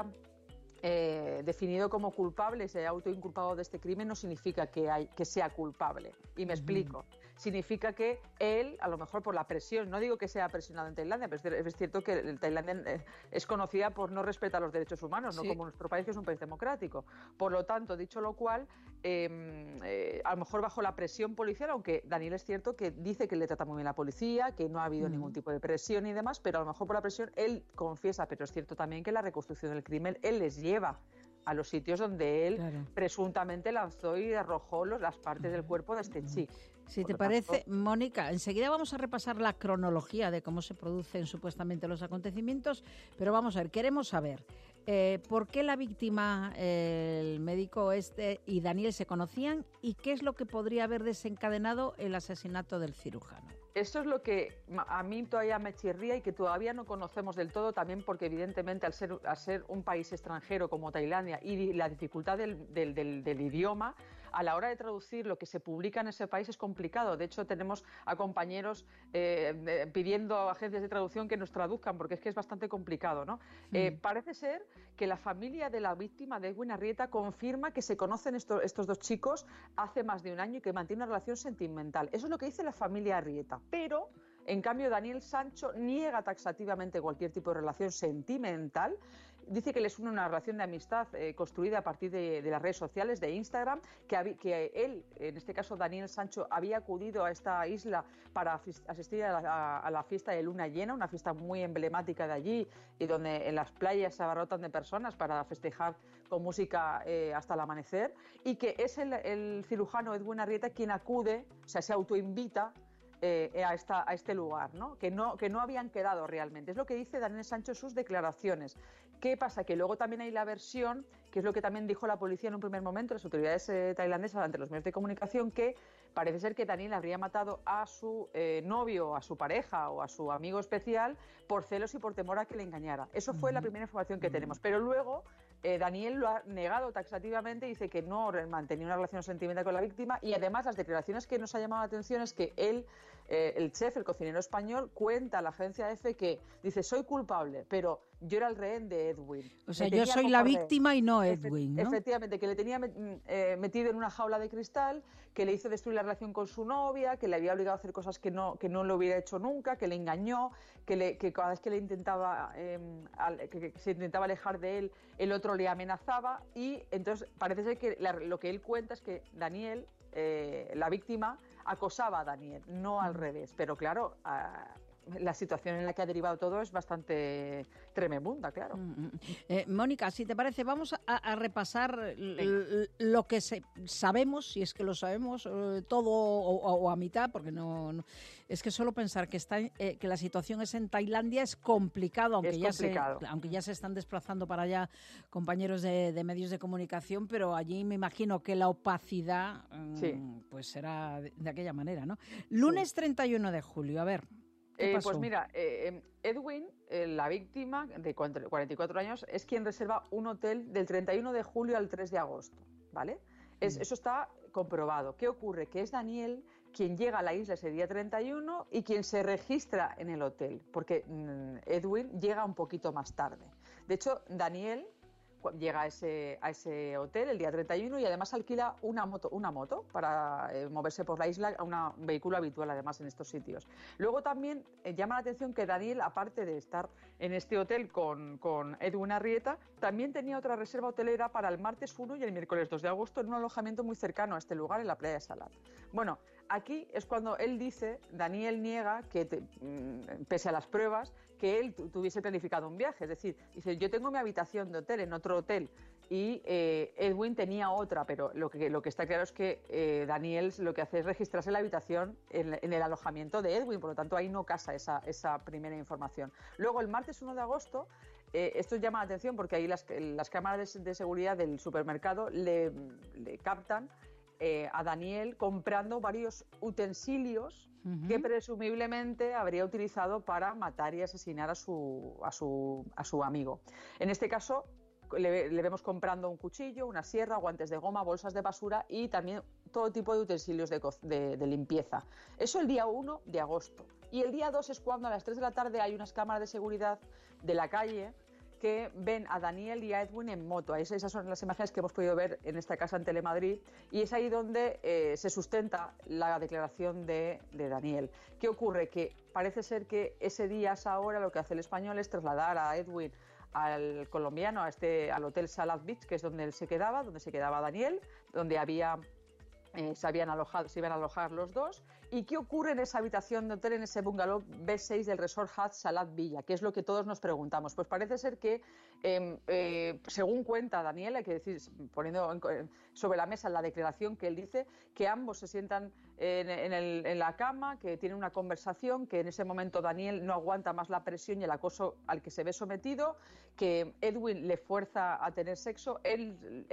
eh, definido como culpable, se haya autoinculpado de este crimen, no significa que, hay, que sea culpable. Y me uh-huh. explico. Significa que él, a lo mejor por la presión, no digo que sea presionado en Tailandia, pero es cierto que Tailandia es conocida por no respetar los derechos humanos, sí. no como nuestro país, que es un país democrático. Por lo tanto, dicho lo cual, eh, eh, a lo mejor bajo la presión policial, aunque Daniel es cierto que dice que le trata muy bien la policía, que no ha habido uh-huh. ningún tipo de presión y demás, pero a lo mejor por la presión él confiesa, pero es cierto también que la reconstrucción del crimen él les lleva a los sitios donde él claro. presuntamente lanzó y arrojó los, las partes del cuerpo de este chico. Si te parece, tanto... Mónica, enseguida vamos a repasar la cronología de cómo se producen supuestamente los acontecimientos, pero vamos a ver, queremos saber eh, por qué la víctima, eh, el médico este y Daniel se conocían y qué es lo que podría haber desencadenado el asesinato del cirujano. Eso es lo que a mí todavía me chirría y que todavía no conocemos del todo, también porque evidentemente al ser, al ser un país extranjero como Tailandia y la dificultad del, del, del, del idioma, a la hora de traducir lo que se publica en ese país es complicado. De hecho, tenemos a compañeros eh, pidiendo a agencias de traducción que nos traduzcan, porque es que es bastante complicado, ¿no? Mm. Eh, parece ser que la familia de la víctima de Edwin Arrieta confirma que se conocen esto, estos dos chicos hace más de un año y que mantienen una relación sentimental. Eso es lo que dice la familia Arrieta. Pero, en cambio, Daniel Sancho niega taxativamente cualquier tipo de relación sentimental. Dice que les une una relación de amistad eh, construida a partir de, de las redes sociales, de Instagram, que, hab- que él, en este caso Daniel Sancho, había acudido a esta isla para asistir a la, a, a la fiesta de luna llena, una fiesta muy emblemática de allí y donde en las playas se abarrotan de personas para festejar con música eh, hasta el amanecer, y que es el, el cirujano Edwin Arrieta quien acude, o sea, se autoinvita Eh, a, esta, a este lugar, ¿no? Que, no, que no habían quedado realmente. Es lo que dice Daniel Sancho en sus declaraciones. ¿Qué pasa? Que luego también hay la versión, que es lo que también dijo la policía en un primer momento, las autoridades eh, tailandesas ante los medios de comunicación, que parece ser que Daniel habría matado a su eh, novio, a su pareja o a su amigo especial por celos y por temor a que le engañara. Eso fue uh-huh. la primera información que uh-huh. tenemos. Pero luego eh, Daniel lo ha negado taxativamente, dice que no mantenía una relación sentimental con la víctima, y además las declaraciones que nos ha llamado la atención es que él eh, el chef, el cocinero español, cuenta a la agencia F que dice, soy culpable, pero yo era el rehén de Edwin. O sea, yo soy la víctima rehén. y no Edwin, ¿no? Efectivamente, que le tenía eh, metido en una jaula de cristal, que le hizo destruir la relación con su novia, que le había obligado a hacer cosas que no, que no lo hubiera hecho nunca, que le engañó, que, le, que cada vez que le intentaba eh, al, que, que se intentaba alejar de él, el otro le amenazaba, y entonces parece ser que la, lo que él cuenta es que Daniel, eh, la víctima, acosaba a Daniel, no al revés. Pero claro, a, la situación en la que ha derivado todo es bastante tremenda, claro. Mm, eh, Mónica, si te parece, vamos a, a repasar l- lo que se, sabemos, si es que lo sabemos, eh, todo o, o a mitad, porque no, no es que solo pensar que está eh, que la situación es en Tailandia es complicado, aunque es ya complicado. se aunque ya se están desplazando para allá compañeros de, de medios de comunicación, pero allí me imagino que la opacidad mm, sí. pues será de, de aquella manera, ¿no? Lunes sí. treinta y uno de julio, a ver. ¿Qué pasó? Eh, pues mira, eh, Edwin, eh, la víctima de cuarenta y cuatro años, es quien reserva un hotel del treinta y uno de julio al tres de agosto, ¿vale? Es, mm. Eso está comprobado. ¿Qué ocurre? Que es Daniel quien llega a la isla ese día treinta y uno y quien se registra en el hotel, porque mmm, Edwin llega un poquito más tarde. De hecho, Daniel llega a ese, a ese hotel el día treinta y uno y además alquila una moto, una moto para eh, moverse por la isla, una, un vehículo habitual además en estos sitios. Luego también eh, llama la atención que Daniel, aparte de estar en este hotel con, con Edwin Arrieta, también tenía otra reserva hotelera para el martes uno y el miércoles dos de agosto en un alojamiento muy cercano a este lugar, en la playa de Salat. Bueno, aquí es cuando él dice, Daniel niega que, te, pese a las pruebas, que él tuviese planificado un viaje. Es decir, dice, yo tengo mi habitación de hotel en otro hotel y eh, Edwin tenía otra, pero lo que, lo que está claro es que eh, Daniel lo que hace es registrarse la habitación en, en el alojamiento de Edwin, por lo tanto ahí no casa esa, esa primera información. Luego, el martes uno de agosto, eh, esto llama la atención porque ahí las, las cámaras de, de seguridad del supermercado le, le captan Eh, a Daniel comprando varios utensilios uh-huh. que presumiblemente habría utilizado para matar y asesinar a su, a su, a su amigo. En este caso, le, le vemos comprando un cuchillo, una sierra, guantes de goma, bolsas de basura y también todo tipo de utensilios de, de, de limpieza. Eso el día uno de agosto. Y el día dos es cuando a las tres de la tarde hay unas cámaras de seguridad de la calle que ven a Daniel y a Edwin en moto. Esas son las imágenes que hemos podido ver en esta casa en Telemadrid y es ahí donde eh, se sustenta la declaración de, de Daniel. ¿Qué ocurre? Que parece ser que ese día, a esa hora, lo que hace el español es trasladar a Edwin al colombiano, a este, al hotel Salat Beach, que es donde él se quedaba, donde se quedaba Daniel, donde había... Eh, se, habían alojado, se iban a alojar los dos. ¿Y qué ocurre en esa habitación de hotel, en ese bungalow B seis del Resort Hajj Salat Villa? Que es lo que todos nos preguntamos. Pues parece ser que, eh, eh, según cuenta Daniel, hay que decir, poniendo en, sobre la mesa la declaración que él dice, que ambos se sientan en, en, el, en la cama, que tienen una conversación, que en ese momento Daniel no aguanta más la presión y el acoso al que se ve sometido, que Edwin le fuerza a tener sexo, él,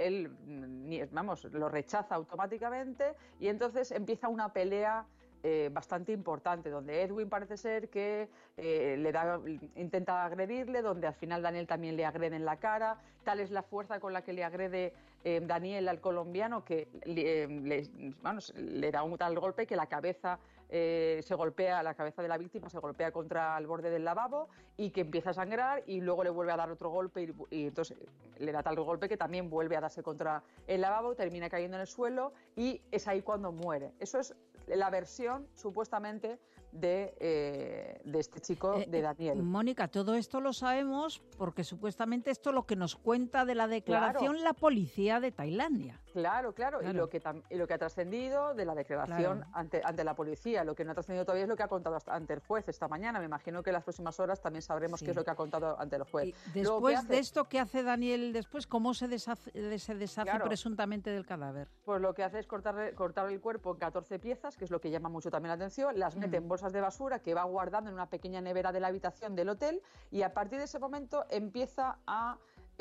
él vamos, lo rechaza automáticamente. Y entonces empieza una pelea eh, bastante importante, donde Edwin parece ser que eh, le da, intenta agredirle, donde al final Daniel también le agrede en la cara. Tal es la fuerza con la que le agrede eh, Daniel al colombiano que eh, le, bueno, le da un tal golpe que la cabeza eh, se golpea, la cabeza de la víctima se golpea contra el borde del lavabo y que empieza a sangrar y luego le vuelve a dar otro golpe y, y entonces le da tal golpe que también vuelve a darse contra el lavabo, termina cayendo en el suelo y es ahí cuando muere. Eso es la versión supuestamente de, eh, de este chico, eh, de Daniel. Mónica, todo esto lo sabemos porque supuestamente esto es lo que nos cuenta de la declaración claro. la policía de Tailandia. Claro, claro, claro. Y, lo que y lo que ha trascendido de la declaración claro. ante, ante la policía. Lo que no ha trascendido todavía es lo que ha contado hasta, ante el juez esta mañana. Me imagino que en las próximas horas también sabremos sí. qué es lo que ha contado ante el juez. Y después de esto, ¿qué hace Daniel después? ¿Cómo se deshace, se deshace claro. presuntamente del cadáver? Pues lo que hace es cortar, cortar el cuerpo en catorce piezas, que es lo que llama mucho también la atención, las mete mm. en bolsas de basura que va guardando en una pequeña nevera de la habitación del hotel y a partir de ese momento empieza a,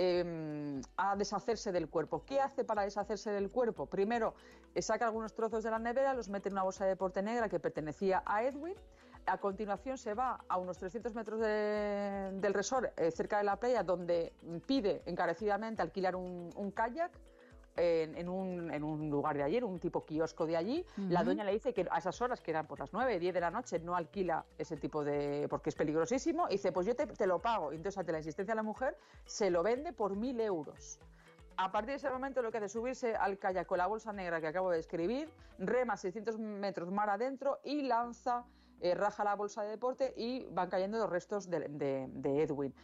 eh, a deshacerse del cuerpo. ¿Qué hace para deshacerse del cuerpo? Primero, saca algunos trozos de la nevera, los mete en una bolsa de deporte negra que pertenecía a Edwin. A continuación se va a unos trescientos metros de, del resort, eh, cerca de la playa, donde pide encarecidamente alquilar un, un kayak, en, en, un, en un lugar de allí, en un tipo kiosco de allí. Uh-huh. La dueña le dice que a esas horas, que eran por las nueve, diez de la noche, no alquila ese tipo de... porque es peligrosísimo. Y dice, pues yo te, te lo pago. Y entonces, ante la insistencia de la mujer, se lo vende por mil euros. A partir de ese momento lo que hace es subirse al kayak con la bolsa negra que acabo de describir, rema seiscientos metros mar adentro y lanza, eh, raja la bolsa de deporte y van cayendo los restos de, de, de Edwin.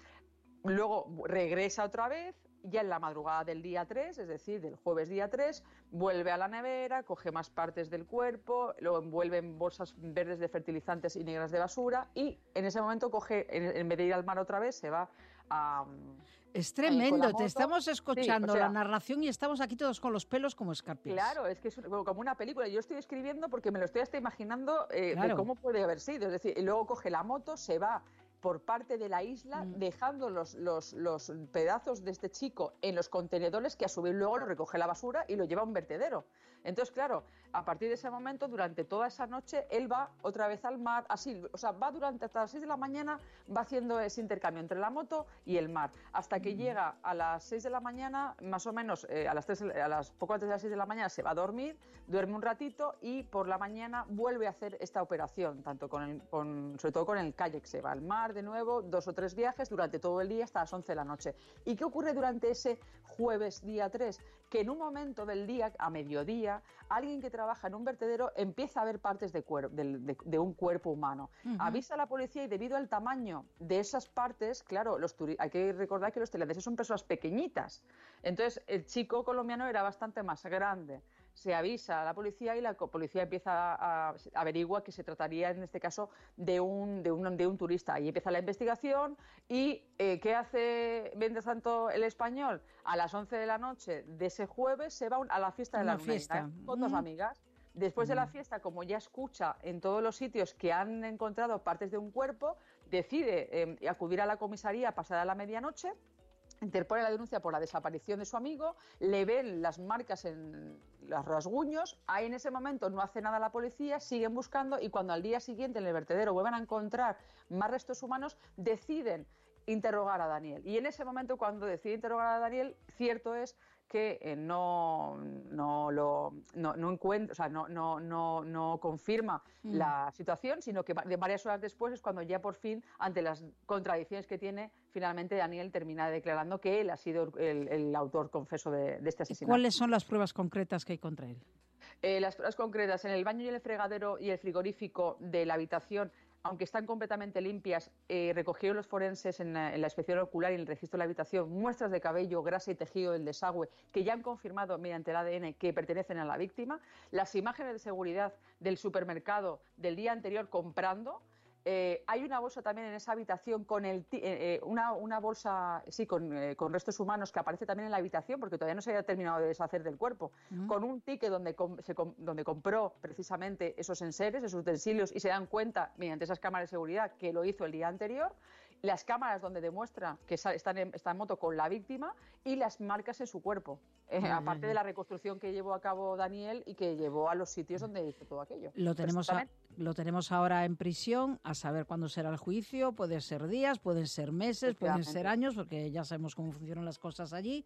Luego regresa otra vez, ya en la madrugada del día tres, es decir, del jueves día tres, vuelve a la nevera, coge más partes del cuerpo, lo envuelve en bolsas verdes de fertilizantes y negras de basura y en ese momento coge, en, en vez de ir al mar otra vez, se va a... Es tremendo, te estamos escuchando sí, o sea, la narración y estamos aquí todos con los pelos como escarpias. Claro, es que es como una película. Yo estoy escribiendo porque me lo estoy hasta imaginando eh, claro. de cómo puede haber sido. Es decir, y luego coge la moto, se va por parte de la isla, mm. dejando los, los, los pedazos de este chico en los contenedores que a su vez luego lo recoge la basura y lo lleva a un vertedero. Entonces, claro, a partir de ese momento, durante toda esa noche, él va otra vez al mar, así, o sea, va durante hasta las seis de la mañana, va haciendo ese intercambio entre la moto y el mar, hasta que mm. llega a las seis de la mañana, más o menos, eh, a las tres, a las poco antes de las seis de la mañana se va a dormir, duerme un ratito y por la mañana vuelve a hacer esta operación, tanto con, el, con sobre todo con el kayak, se va al mar de nuevo, dos o tres viajes durante todo el día hasta las once de la noche. ¿Y qué ocurre durante ese jueves día tres? Que en un momento del día, a mediodía, alguien que trabaja en un vertedero empieza a ver partes de, cuer- de, de, de un cuerpo humano. Uh-huh. Avisa a la policía y debido al tamaño de esas partes, claro, los turi- hay que recordar que los tailandeses son personas pequeñitas. Entonces, el chico colombiano era bastante más grande. Se avisa a la policía y la policía empieza a, a averigua que se trataría en este caso de un, de un, de un turista. Ahí empieza la investigación y eh, ¿qué hace mientras tanto el español? A las once de la noche de ese jueves se va a la fiesta de la luna llena con dos amigas. Después de la fiesta, como ya escucha en todos los sitios que han encontrado partes de un cuerpo, decide eh, acudir a la comisaría pasada la medianoche. Interpone la denuncia por la desaparición de su amigo, le ven las marcas en los rasguños, ahí en ese momento no hace nada la policía, siguen buscando y cuando al día siguiente en el vertedero vuelvan a encontrar más restos humanos, deciden interrogar a Daniel. Y en ese momento cuando decide interrogar a Daniel, cierto es que eh, no, no lo no, no encuentra, o sea, no, no, no, no confirma mm. la situación, sino que de varias horas después es cuando ya por fin, ante las contradicciones que tiene, finalmente Daniel termina declarando que él ha sido el, el autor confeso de, de este asesinato. ¿Cuáles son las pruebas concretas que hay contra él? Eh, las pruebas concretas en el baño y el fregadero y el frigorífico de la habitación, aunque están completamente limpias, eh, recogieron los forenses en la, en la inspección ocular y en el registro de la habitación muestras de cabello, grasa y tejido del desagüe que ya han confirmado mediante el A D N que pertenecen a la víctima. Las imágenes de seguridad del supermercado del día anterior comprando. Eh, hay una bolsa también en esa habitación con el t- eh, una, una bolsa sí con, eh, con restos humanos que aparece también en la habitación porque todavía no se había terminado de deshacer del cuerpo, uh-huh. con un ticket donde, com- se com- donde compró precisamente esos enseres, esos utensilios y se dan cuenta mediante esas cámaras de seguridad que lo hizo el día anterior, las cámaras donde demuestra que está en, está en moto con la víctima y las marcas en su cuerpo, eh, uh-huh. aparte de la reconstrucción que llevó a cabo Daniel y que llevó a los sitios donde hizo todo aquello. Lo tenemos, a, lo tenemos ahora en prisión, a saber cuándo será el juicio, puede ser días, pueden ser meses, pueden ser años, porque ya sabemos cómo funcionan las cosas allí.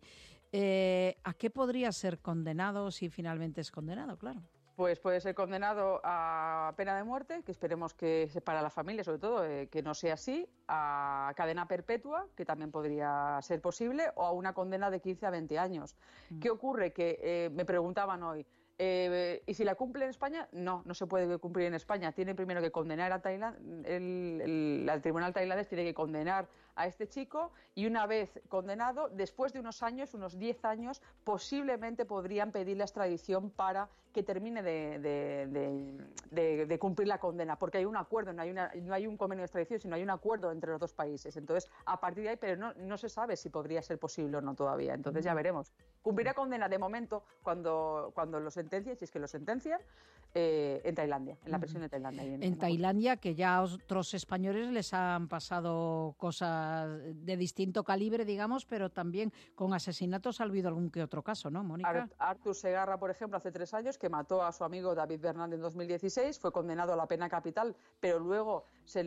Eh, ¿A qué podría ser condenado si finalmente es condenado? Claro. Pues puede ser condenado a pena de muerte, que esperemos que para la familia, sobre todo, eh, que no sea así, a cadena perpetua, que también podría ser posible, o a una condena de quince a veinte años. Mm. ¿Qué ocurre? Que eh, me preguntaban hoy, Eh, ¿y si la cumple en España? No, no se puede cumplir en España. Tiene primero que condenar a Tailandia, el, el, el tribunal tailandés tiene que condenar a este chico y una vez condenado, después de unos años, unos diez años, posiblemente podrían pedir la extradición para que termine de, de, de, de, de cumplir la condena, porque hay un acuerdo, no hay, una, no hay un convenio de extradición, sino hay un acuerdo entre los dos países. Entonces, a partir de ahí, pero no, no se sabe si podría ser posible o no todavía. Entonces, ya veremos. Cumplirá condena de momento cuando, cuando lo sentencien, si es que lo sentencian, eh, en Tailandia, en la prisión de Tailandia. En, en Tailandia, que ya a otros españoles les han pasado cosas de distinto calibre, digamos, pero también con asesinatos ha habido algún que otro caso, ¿no, Mónica? Artur Segarra, por ejemplo, hace tres años, que mató a su amigo David Bernal en dos mil dieciséis, fue condenado a la pena capital, pero luego se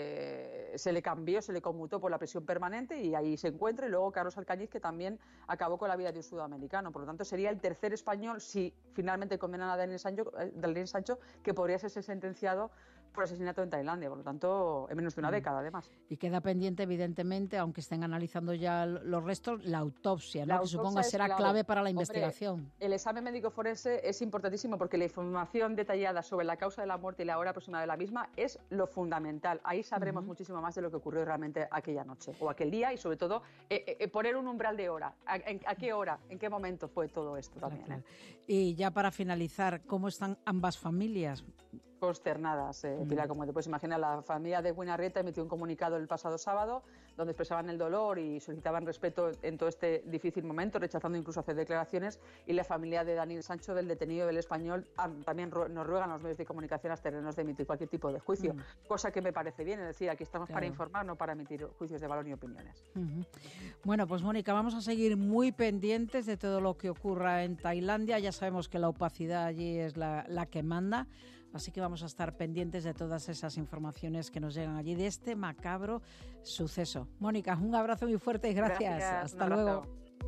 le, se le cambió, se le conmutó por la prisión permanente y ahí se encuentra. Y luego Carlos Alcañiz, que también acabó con la vida de un ciudadano sudamericano. Por lo tanto, sería el tercer español, si finalmente condenan a Daniel Sancho, eh, Daniel Sancho que podría ser sentenciado por asesinato en Tailandia. Por lo tanto, en menos de una década, además. Y queda pendiente, evidentemente, aunque estén analizando ya los restos, la autopsia, ¿no? La que autopsia supongo es será clave. clave para la Hombre, investigación. El examen médico forense es importantísimo porque la información detallada sobre la causa de la muerte y la hora aproximada de la misma es lo fundamental. Ahí sabremos uh-huh. muchísimo más de lo que ocurrió realmente aquella noche o aquel día y, sobre todo, eh, eh, poner un umbral de hora. ¿A, en, ¿A qué hora, en qué momento fue todo esto también? Claro, claro. ¿eh? Y ya para finalizar, ¿cómo están ambas familias? Consternadas, eh, mm. Pilar, como te puedes imaginar. La familia de Guinarreta emitió un comunicado el pasado sábado donde expresaban el dolor y solicitaban respeto en todo este difícil momento, rechazando incluso hacer declaraciones, y la familia de Daniel Sancho, del detenido del Español, también nos ruegan a los medios de comunicación abstenernos de emitir cualquier tipo de juicio, mm. cosa que me parece bien, es decir, aquí estamos claro. para informar, no para emitir juicios de valor ni opiniones. Uh-huh. Bueno, pues Mónica, vamos a seguir muy pendientes de todo lo que ocurra en Tailandia. Ya sabemos que la opacidad allí es la, la que manda. Así que vamos a estar pendientes de todas esas informaciones que nos llegan allí de este macabro suceso. Mónica, un abrazo muy fuerte y gracias. Gracias. Hasta luego.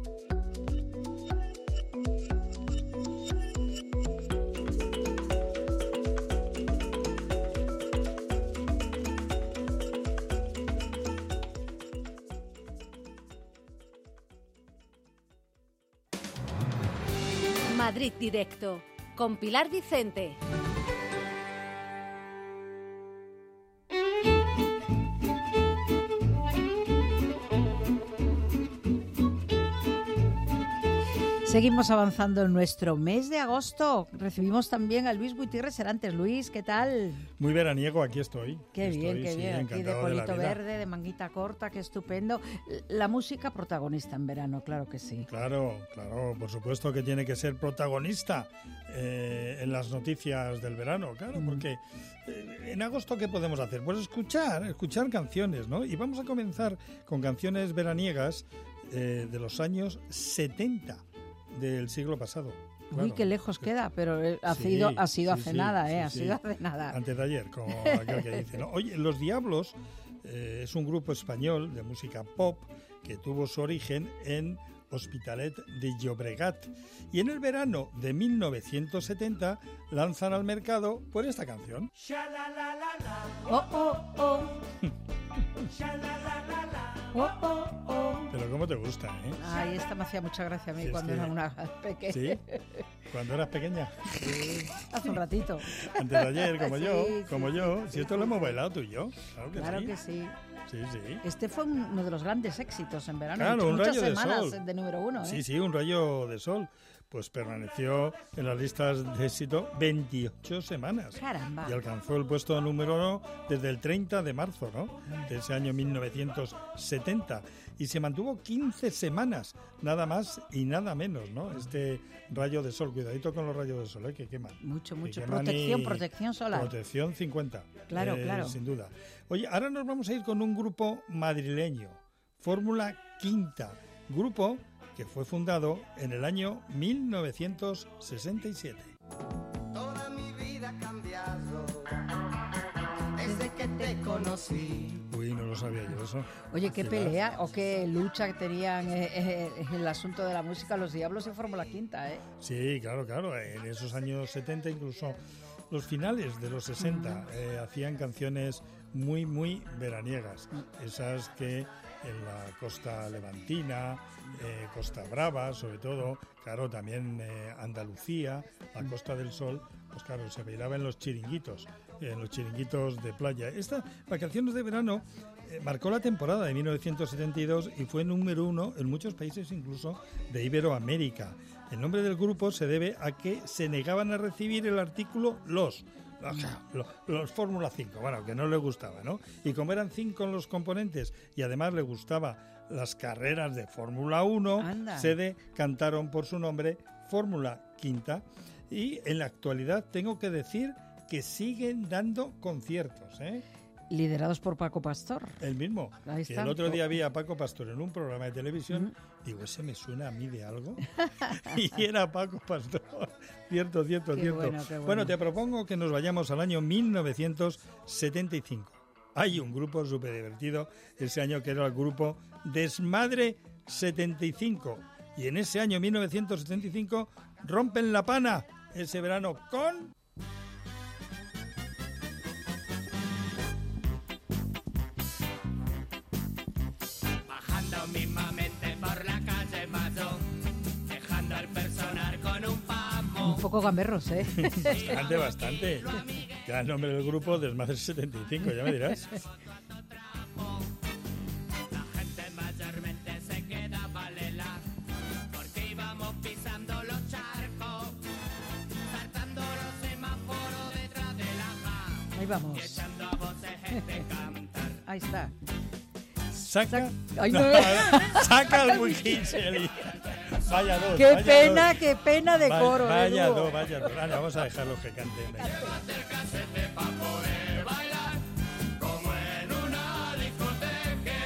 Madrid Directo, con Pilar Vicente. Seguimos avanzando en nuestro mes de agosto. Recibimos también a Luis Gutiérrez Serantes. Luis, ¿qué tal? Muy veraniego, aquí estoy. Qué aquí bien, estoy, qué sí, bien. Aquí de polito de verde, de manguita corta, qué estupendo. La música protagonista en verano, claro que sí. Claro, claro, por supuesto que tiene que ser protagonista eh, en las noticias del verano, claro, mm. porque eh, en agosto ¿qué podemos hacer? Pues escuchar, escuchar canciones, ¿no? Y vamos a comenzar con canciones veraniegas eh, de los años setenta. Del siglo pasado. Claro. Uy, qué lejos queda, pero ha sí, sido, ha sido sí, hace sí, nada, ¿eh? Sí, ha sí. sido hace nada. Antes de ayer, como aquel que dice, ¿no? Oye, Los Diablos eh, es un grupo español de música pop que tuvo su origen en Hospitalet de Llobregat. Y en el verano de mil novecientos setenta lanzan al mercado por esta canción. Oh, oh, oh. Oh, oh, oh. Pero cómo te gusta, ¿eh? Ay, esta me hacía mucha gracia a mí sí, cuando es que... era una pequeña. ¿Sí? ¿Cuando eras pequeña? Sí, hace un ratito. Antes de ayer, como sí, yo, sí, como sí, yo. Sí, si esto sí, lo hemos sí. bailado tú y yo. Claro que claro sí. que sí. Sí, sí. Este fue uno de los grandes éxitos en verano. Claro, un Muchas rayo de semanas sol. de número uno, ¿eh? Sí, sí, un rayo de sol. Pues permaneció en las listas de éxito veintiocho semanas. Caramba. Y alcanzó el puesto número uno desde el treinta de marzo, ¿no? De ese año mil novecientos setenta. Y se mantuvo quince semanas, nada más y nada menos, ¿no? Este rayo de sol. Cuidadito con los rayos de sol, ¿eh? Que queman. Mucho, mucho. Que queman protección, y... protección solar. Protección cincuenta. Claro, eh, claro. Sin duda. Oye, ahora nos vamos a ir con un grupo madrileño. Fórmula Quinta. Grupo que fue fundado en el año mil novecientos sesenta y siete. Toda mi vida ha cambiado desde que te conocí. Uy, no lo sabía yo eso. Oye, qué pelea o qué lucha que tenían eh, eh, en el asunto de la música Los Diablos y Fórmula Quinta, ¿eh? Sí, claro, claro. En esos años setenta, incluso los finales de los sesenta, uh-huh. eh, hacían canciones muy, muy veraniegas. Uh-huh. Esas que en la costa levantina, eh, Costa Brava, sobre todo, claro, también eh, Andalucía, la Costa del Sol, pues claro, se bailaba en los chiringuitos, eh, en los chiringuitos de playa. Esta Vacaciones de Verano eh, marcó la temporada de mil novecientos setenta y dos y fue número uno en muchos países, incluso de Iberoamérica. El nombre del grupo se debe a que se negaban a recibir el artículo los. Los, los, los Fórmula cinco, bueno, que no le gustaba, ¿no? Y como eran cinco los componentes y además le gustaba las carreras de Fórmula uno, Anda. se decantaron por su nombre Fórmula Quinta. Y en la actualidad tengo que decir que siguen dando conciertos, ¿eh? Liderados por Paco Pastor. El mismo. Ahí está. El otro día vi a Paco Pastor en un programa de televisión. Uh-huh. Digo, ¿ese me suena a mí de algo? Y era Paco Pastor. Cierto, cierto, qué cierto. Bueno, bueno. bueno, te propongo que nos vayamos al año mil novecientos setenta y cinco. Hay un grupo súper divertido ese año que era el grupo Desmadre setenta y cinco. Y en ese año mil novecientos setenta y cinco rompen la pana ese verano con... Bajando mismamente por la calle Mayo, dejando al personal con un pamo. Un poco gamberros, ¿eh? Bastante, bastante. Ya el nombre del grupo Desmadre setenta y cinco, ya me dirás. La gente mayormente se queda valela, porque íbamos pisando los charcos, saltando los semáforos detrás de la ja. Ahí vamos. Y echando a voces gente cantar. Ahí está. Saca, Ay, no. saca el Wikicheli. Vaya dos. Qué vaya pena, dos. qué pena de Va- coro. ¿eh, Vaya Hugo? dos, vaya dos. Vale, vamos a dejarlos que canten. venga. Pa' poder bailar como en una discoteca.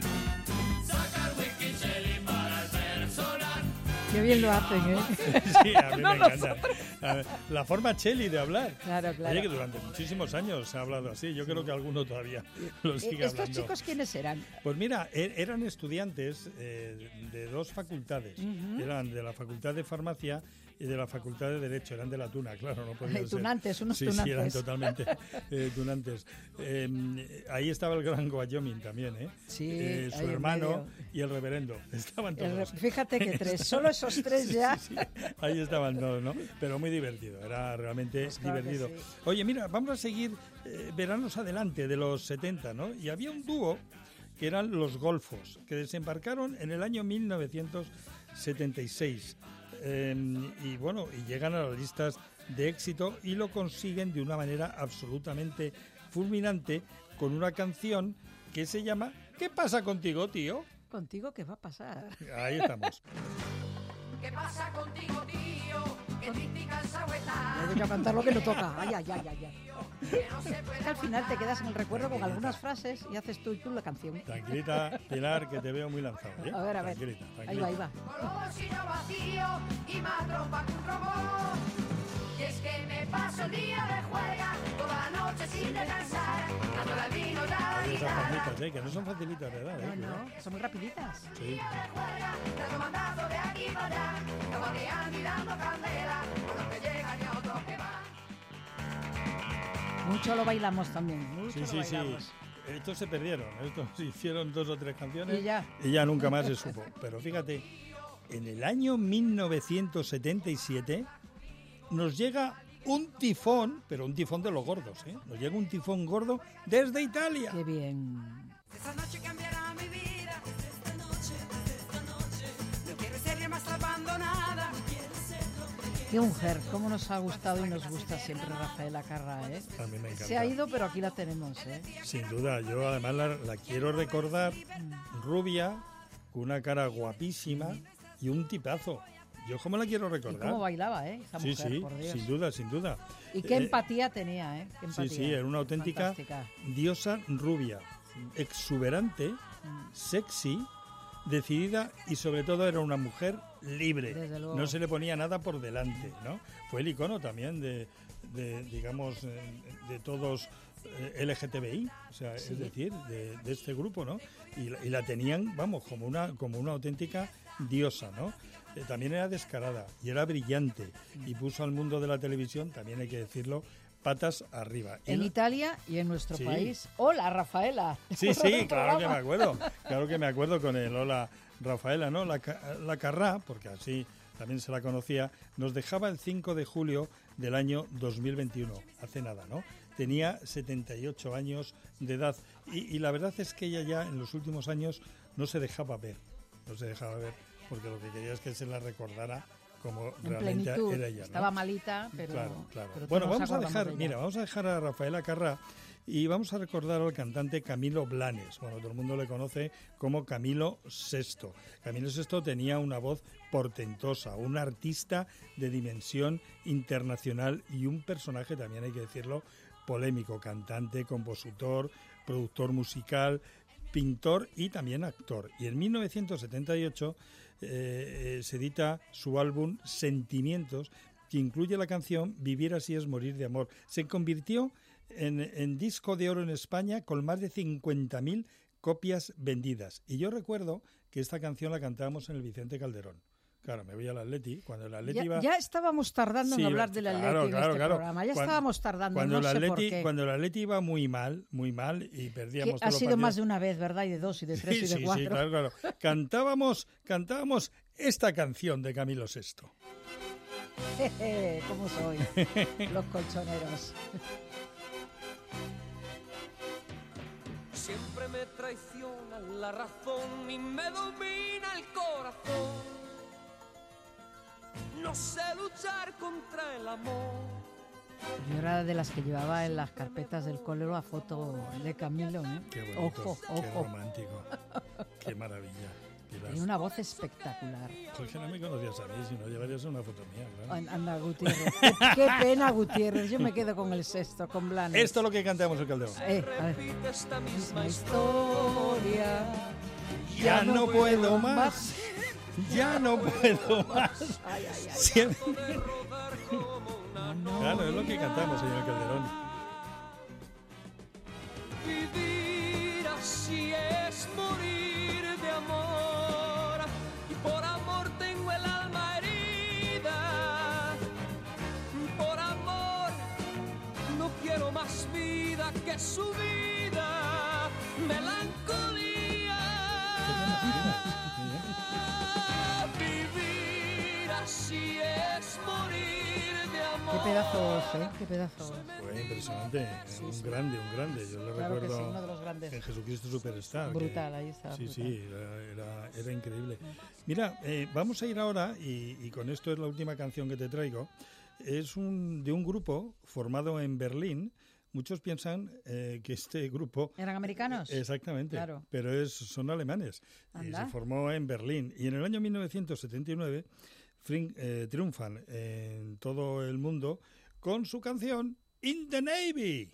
Saca el whisky Shelly para el personal. Qué bien lo hacen, ¿eh? Sí, a mí No, me encanta. nosotros. A ver, la forma Cheli de hablar. Claro, claro. Oye, que durante muchísimos años se ha hablado así. Yo creo que alguno todavía lo sigue ¿Estos hablando. chicos quiénes eran? Pues mira, er- eran estudiantes eh, de dos facultades. Ujú. Eran de la Facultad de Farmacia y de la Facultad de Derecho. Eran de la Tuna, claro, no podían Ay, ser. tunantes, unos sí, Sí, eran tunantes. totalmente eh, tunantes. Eh, ahí estaba el gran Wyoming también, ¿eh? Sí, Eh, ahí su en hermano medio. y el reverendo. Estaban El re- todos. fíjate que tres, solo esos tres ya. Sí, sí, ahí estaban todos, ¿no? Pero muy divertido, era realmente Pues claro que divertido. sí. Oye, mira, vamos a seguir eh, veranos adelante de los setenta, ¿no? Y había un dúo que eran los Golfos, que desembarcaron en el año mil novecientos setenta y seis. Eh, y bueno, y llegan a las listas de éxito y lo consiguen de una manera absolutamente fulminante con una canción que se llama ¿Qué pasa contigo, tío? ¿Contigo qué va a pasar? Ahí estamos. ¿Qué pasa contigo, tío? Que triste y cansado estás. Me voy a cantar lo que no toca. Ay, ay, ay, ay, ay. Es que al final te quedas en el recuerdo con algunas frases y haces tú y tú la canción. Tranquilita, Pilar, que te veo muy lanzado. ¿eh? A ver, a ver. Tranquilita, Ahí va, ahí tranquilita. va. Con los bolsillos vacíos y más trompa que un robot. Y es que me paso el día de juega, toda la noche sin descansar, dándole al vino y a la Oye, esas guitarra. facilitas, ¿eh? Que no son facilitas de edad, ¿eh? No, Cuidado. no, son muy rapiditas. Sí. Dando mandazo de aquí para allá, caballeando y dando candela, con los que llegan y a otros que van. Mucho lo bailamos también. Mucho Sí, lo sí, sí. bailamos. Estos se perdieron. Estos hicieron dos o tres canciones Y ya. y ya nunca más se supo. Pero fíjate, en el año mil novecientos setenta y siete nos llega un tifón, pero un tifón de los gordos, ¿eh? Nos llega un tifón gordo desde Italia. Qué bien. Esta noche cambiará mi vida. Esta noche, esta noche. No quiero ser más abandonada. Qué mujer, cómo nos ha gustado y nos gusta siempre Rafaela Carrà, ¿eh? A mí me encanta. Se ha ido, pero aquí la tenemos, ¿eh? Sin duda, yo además la, la quiero recordar rubia, con una cara guapísima y un tipazo. Yo cómo la quiero Y recordar. cómo bailaba, ¿eh? Esa Sí, mujer, sí, por Dios. sin duda, sin duda. Y qué Eh, empatía tenía, ¿eh? Qué Sí, empatía. sí, era una auténtica Fantástica. diosa rubia, exuberante, sexy, decidida y sobre todo era una mujer libre. Desde luego. No se le ponía nada por delante, ¿no? Fue el icono también de, de, digamos, eh, de todos eh, L G T B I, o sea, Sí. es decir, de, de este grupo, ¿no? Y, la- y la tenían, vamos, como una, como una auténtica diosa, ¿no? Eh, también era descarada y era brillante y puso al mundo de la televisión, también hay que decirlo, patas arriba. Y En la- Italia y en nuestro Sí. país. Hola, Rafaela. Sí, sí, claro que me acuerdo. Claro que me acuerdo con el Hola Rafaela, ¿no? La, Ca- la Carrà, porque así también se la conocía, nos dejaba el cinco de julio del año dos mil veintiuno, hace nada, ¿no? Tenía setenta y ocho años de edad y, y la verdad es que ella ya en los últimos años no se dejaba ver, no se dejaba ver, porque lo que quería es que se la recordara como En realmente plenitud. era ella, ¿no? Estaba malita, pero. Claro, claro. pero Bueno, todos nos vamos a acordamos dejar, de ella. mira, vamos a dejar a Rafaela Carrà y vamos a recordar al cantante Camilo Blanes. Bueno, todo el mundo le conoce como Camilo sexto. Camilo sexto tenía una voz portentosa, un artista de dimensión internacional y un personaje, también hay que decirlo, polémico, cantante, compositor, productor musical, pintor y también actor. Y en mil novecientos setenta y ocho eh, eh, se edita su álbum Sentimientos, que incluye la canción Vivir así es morir de amor. Se convirtió en, en disco de oro en España con más de cincuenta mil copias vendidas. Y yo recuerdo que esta canción la cantábamos en el Vicente Calderón. Claro, me voy al Atleti. Cuando el Atleti ya, iba... ya estábamos tardando Sí, en hablar del Atleti claro, en claro, este claro. programa. Ya Cuando- estábamos tardando, Cuando, no el sé por Atleti, qué. cuando el Atleti iba muy mal, muy mal, y Que perdíamos ha todos los sido partidos. más de una vez, ¿verdad? Y de dos, y de tres, Sí, y de sí, cuatro. sí, claro, claro. Cantábamos, cantábamos esta canción de Camilo sexto. Jeje, ¿cómo soy? Los colchoneros. Siempre me traiciona la razón y me domina el corazón. No sé luchar contra el amor. Yo era de las que llevaba en las carpetas del cole la foto de Camilo, ¿eh? Qué bonito, Ojo, qué ojo. romántico. Qué maravilla. Pilar. Tiene una voz espectacular. Pues que no me conocías a mí, si no llevarías una foto mía, claro. An- Anda, Gutiérrez. Qué, qué pena, Gutiérrez. Yo me quedo con el sexto, con Blanes. Esto es lo que cantamos el Calderón. Eh, a ver. Repite esta misma historia. Ya no puedo más. Ya no puedo más. Siempre. Claro, es lo que cantamos, señor Calderón. Vivir así es morir de amor, y por amor tengo el alma herida. Por amor no quiero más vida que su vida, melancolía. Vivir así es morir de amor. Qué pedazos, ¿eh? Qué pedazos. Fue impresionante, un grande, un grande. Yo le Claro que recuerdo sí, uno de los grandes. en Jesucristo Superstar. que- Brutal, ahí está, Sí, brutal. sí, era, era, era increíble. Mira, eh, vamos a ir ahora, y, y con esto es la última canción que te traigo. Es un, de un grupo formado en Berlín. Muchos piensan eh, que este grupo... ¿Eran americanos? Exactamente, Claro. pero es, son alemanes. Y Anda. se formó en Berlín. Y en el año mil novecientos setenta y nueve frin- eh, triunfan en todo el mundo con su canción In the Navy.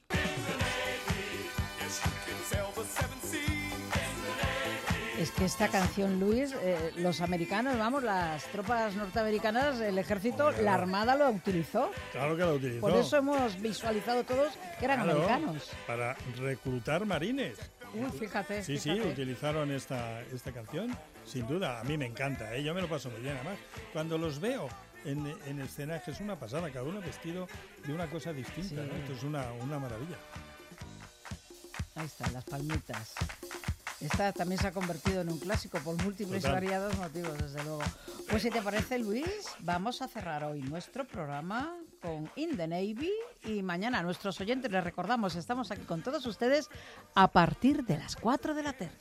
Es que esta canción, Luis, eh, los americanos, vamos, las tropas norteamericanas, el ejército, la armada lo utilizó. Claro que la utilizó. Por eso hemos visualizado todos que eran Claro, americanos. para reclutar marines. Uy, fíjate, Sí, sí, fíjate. utilizaron esta, esta canción, sin duda. A mí me encanta, ¿eh? Yo me lo paso muy bien. Además, cuando los veo en, en escenaje es una pasada, cada uno vestido de una cosa distinta. Sí. ¿no? Esto es una, una maravilla. Ahí están, las palmitas. Esta también se ha convertido en un clásico por múltiples y Total. variados motivos, desde luego. Pues si te parece, Luis, vamos a cerrar hoy nuestro programa con In the Navy, y mañana a nuestros oyentes les recordamos, estamos aquí con todos ustedes a partir de las cuatro de la tarde.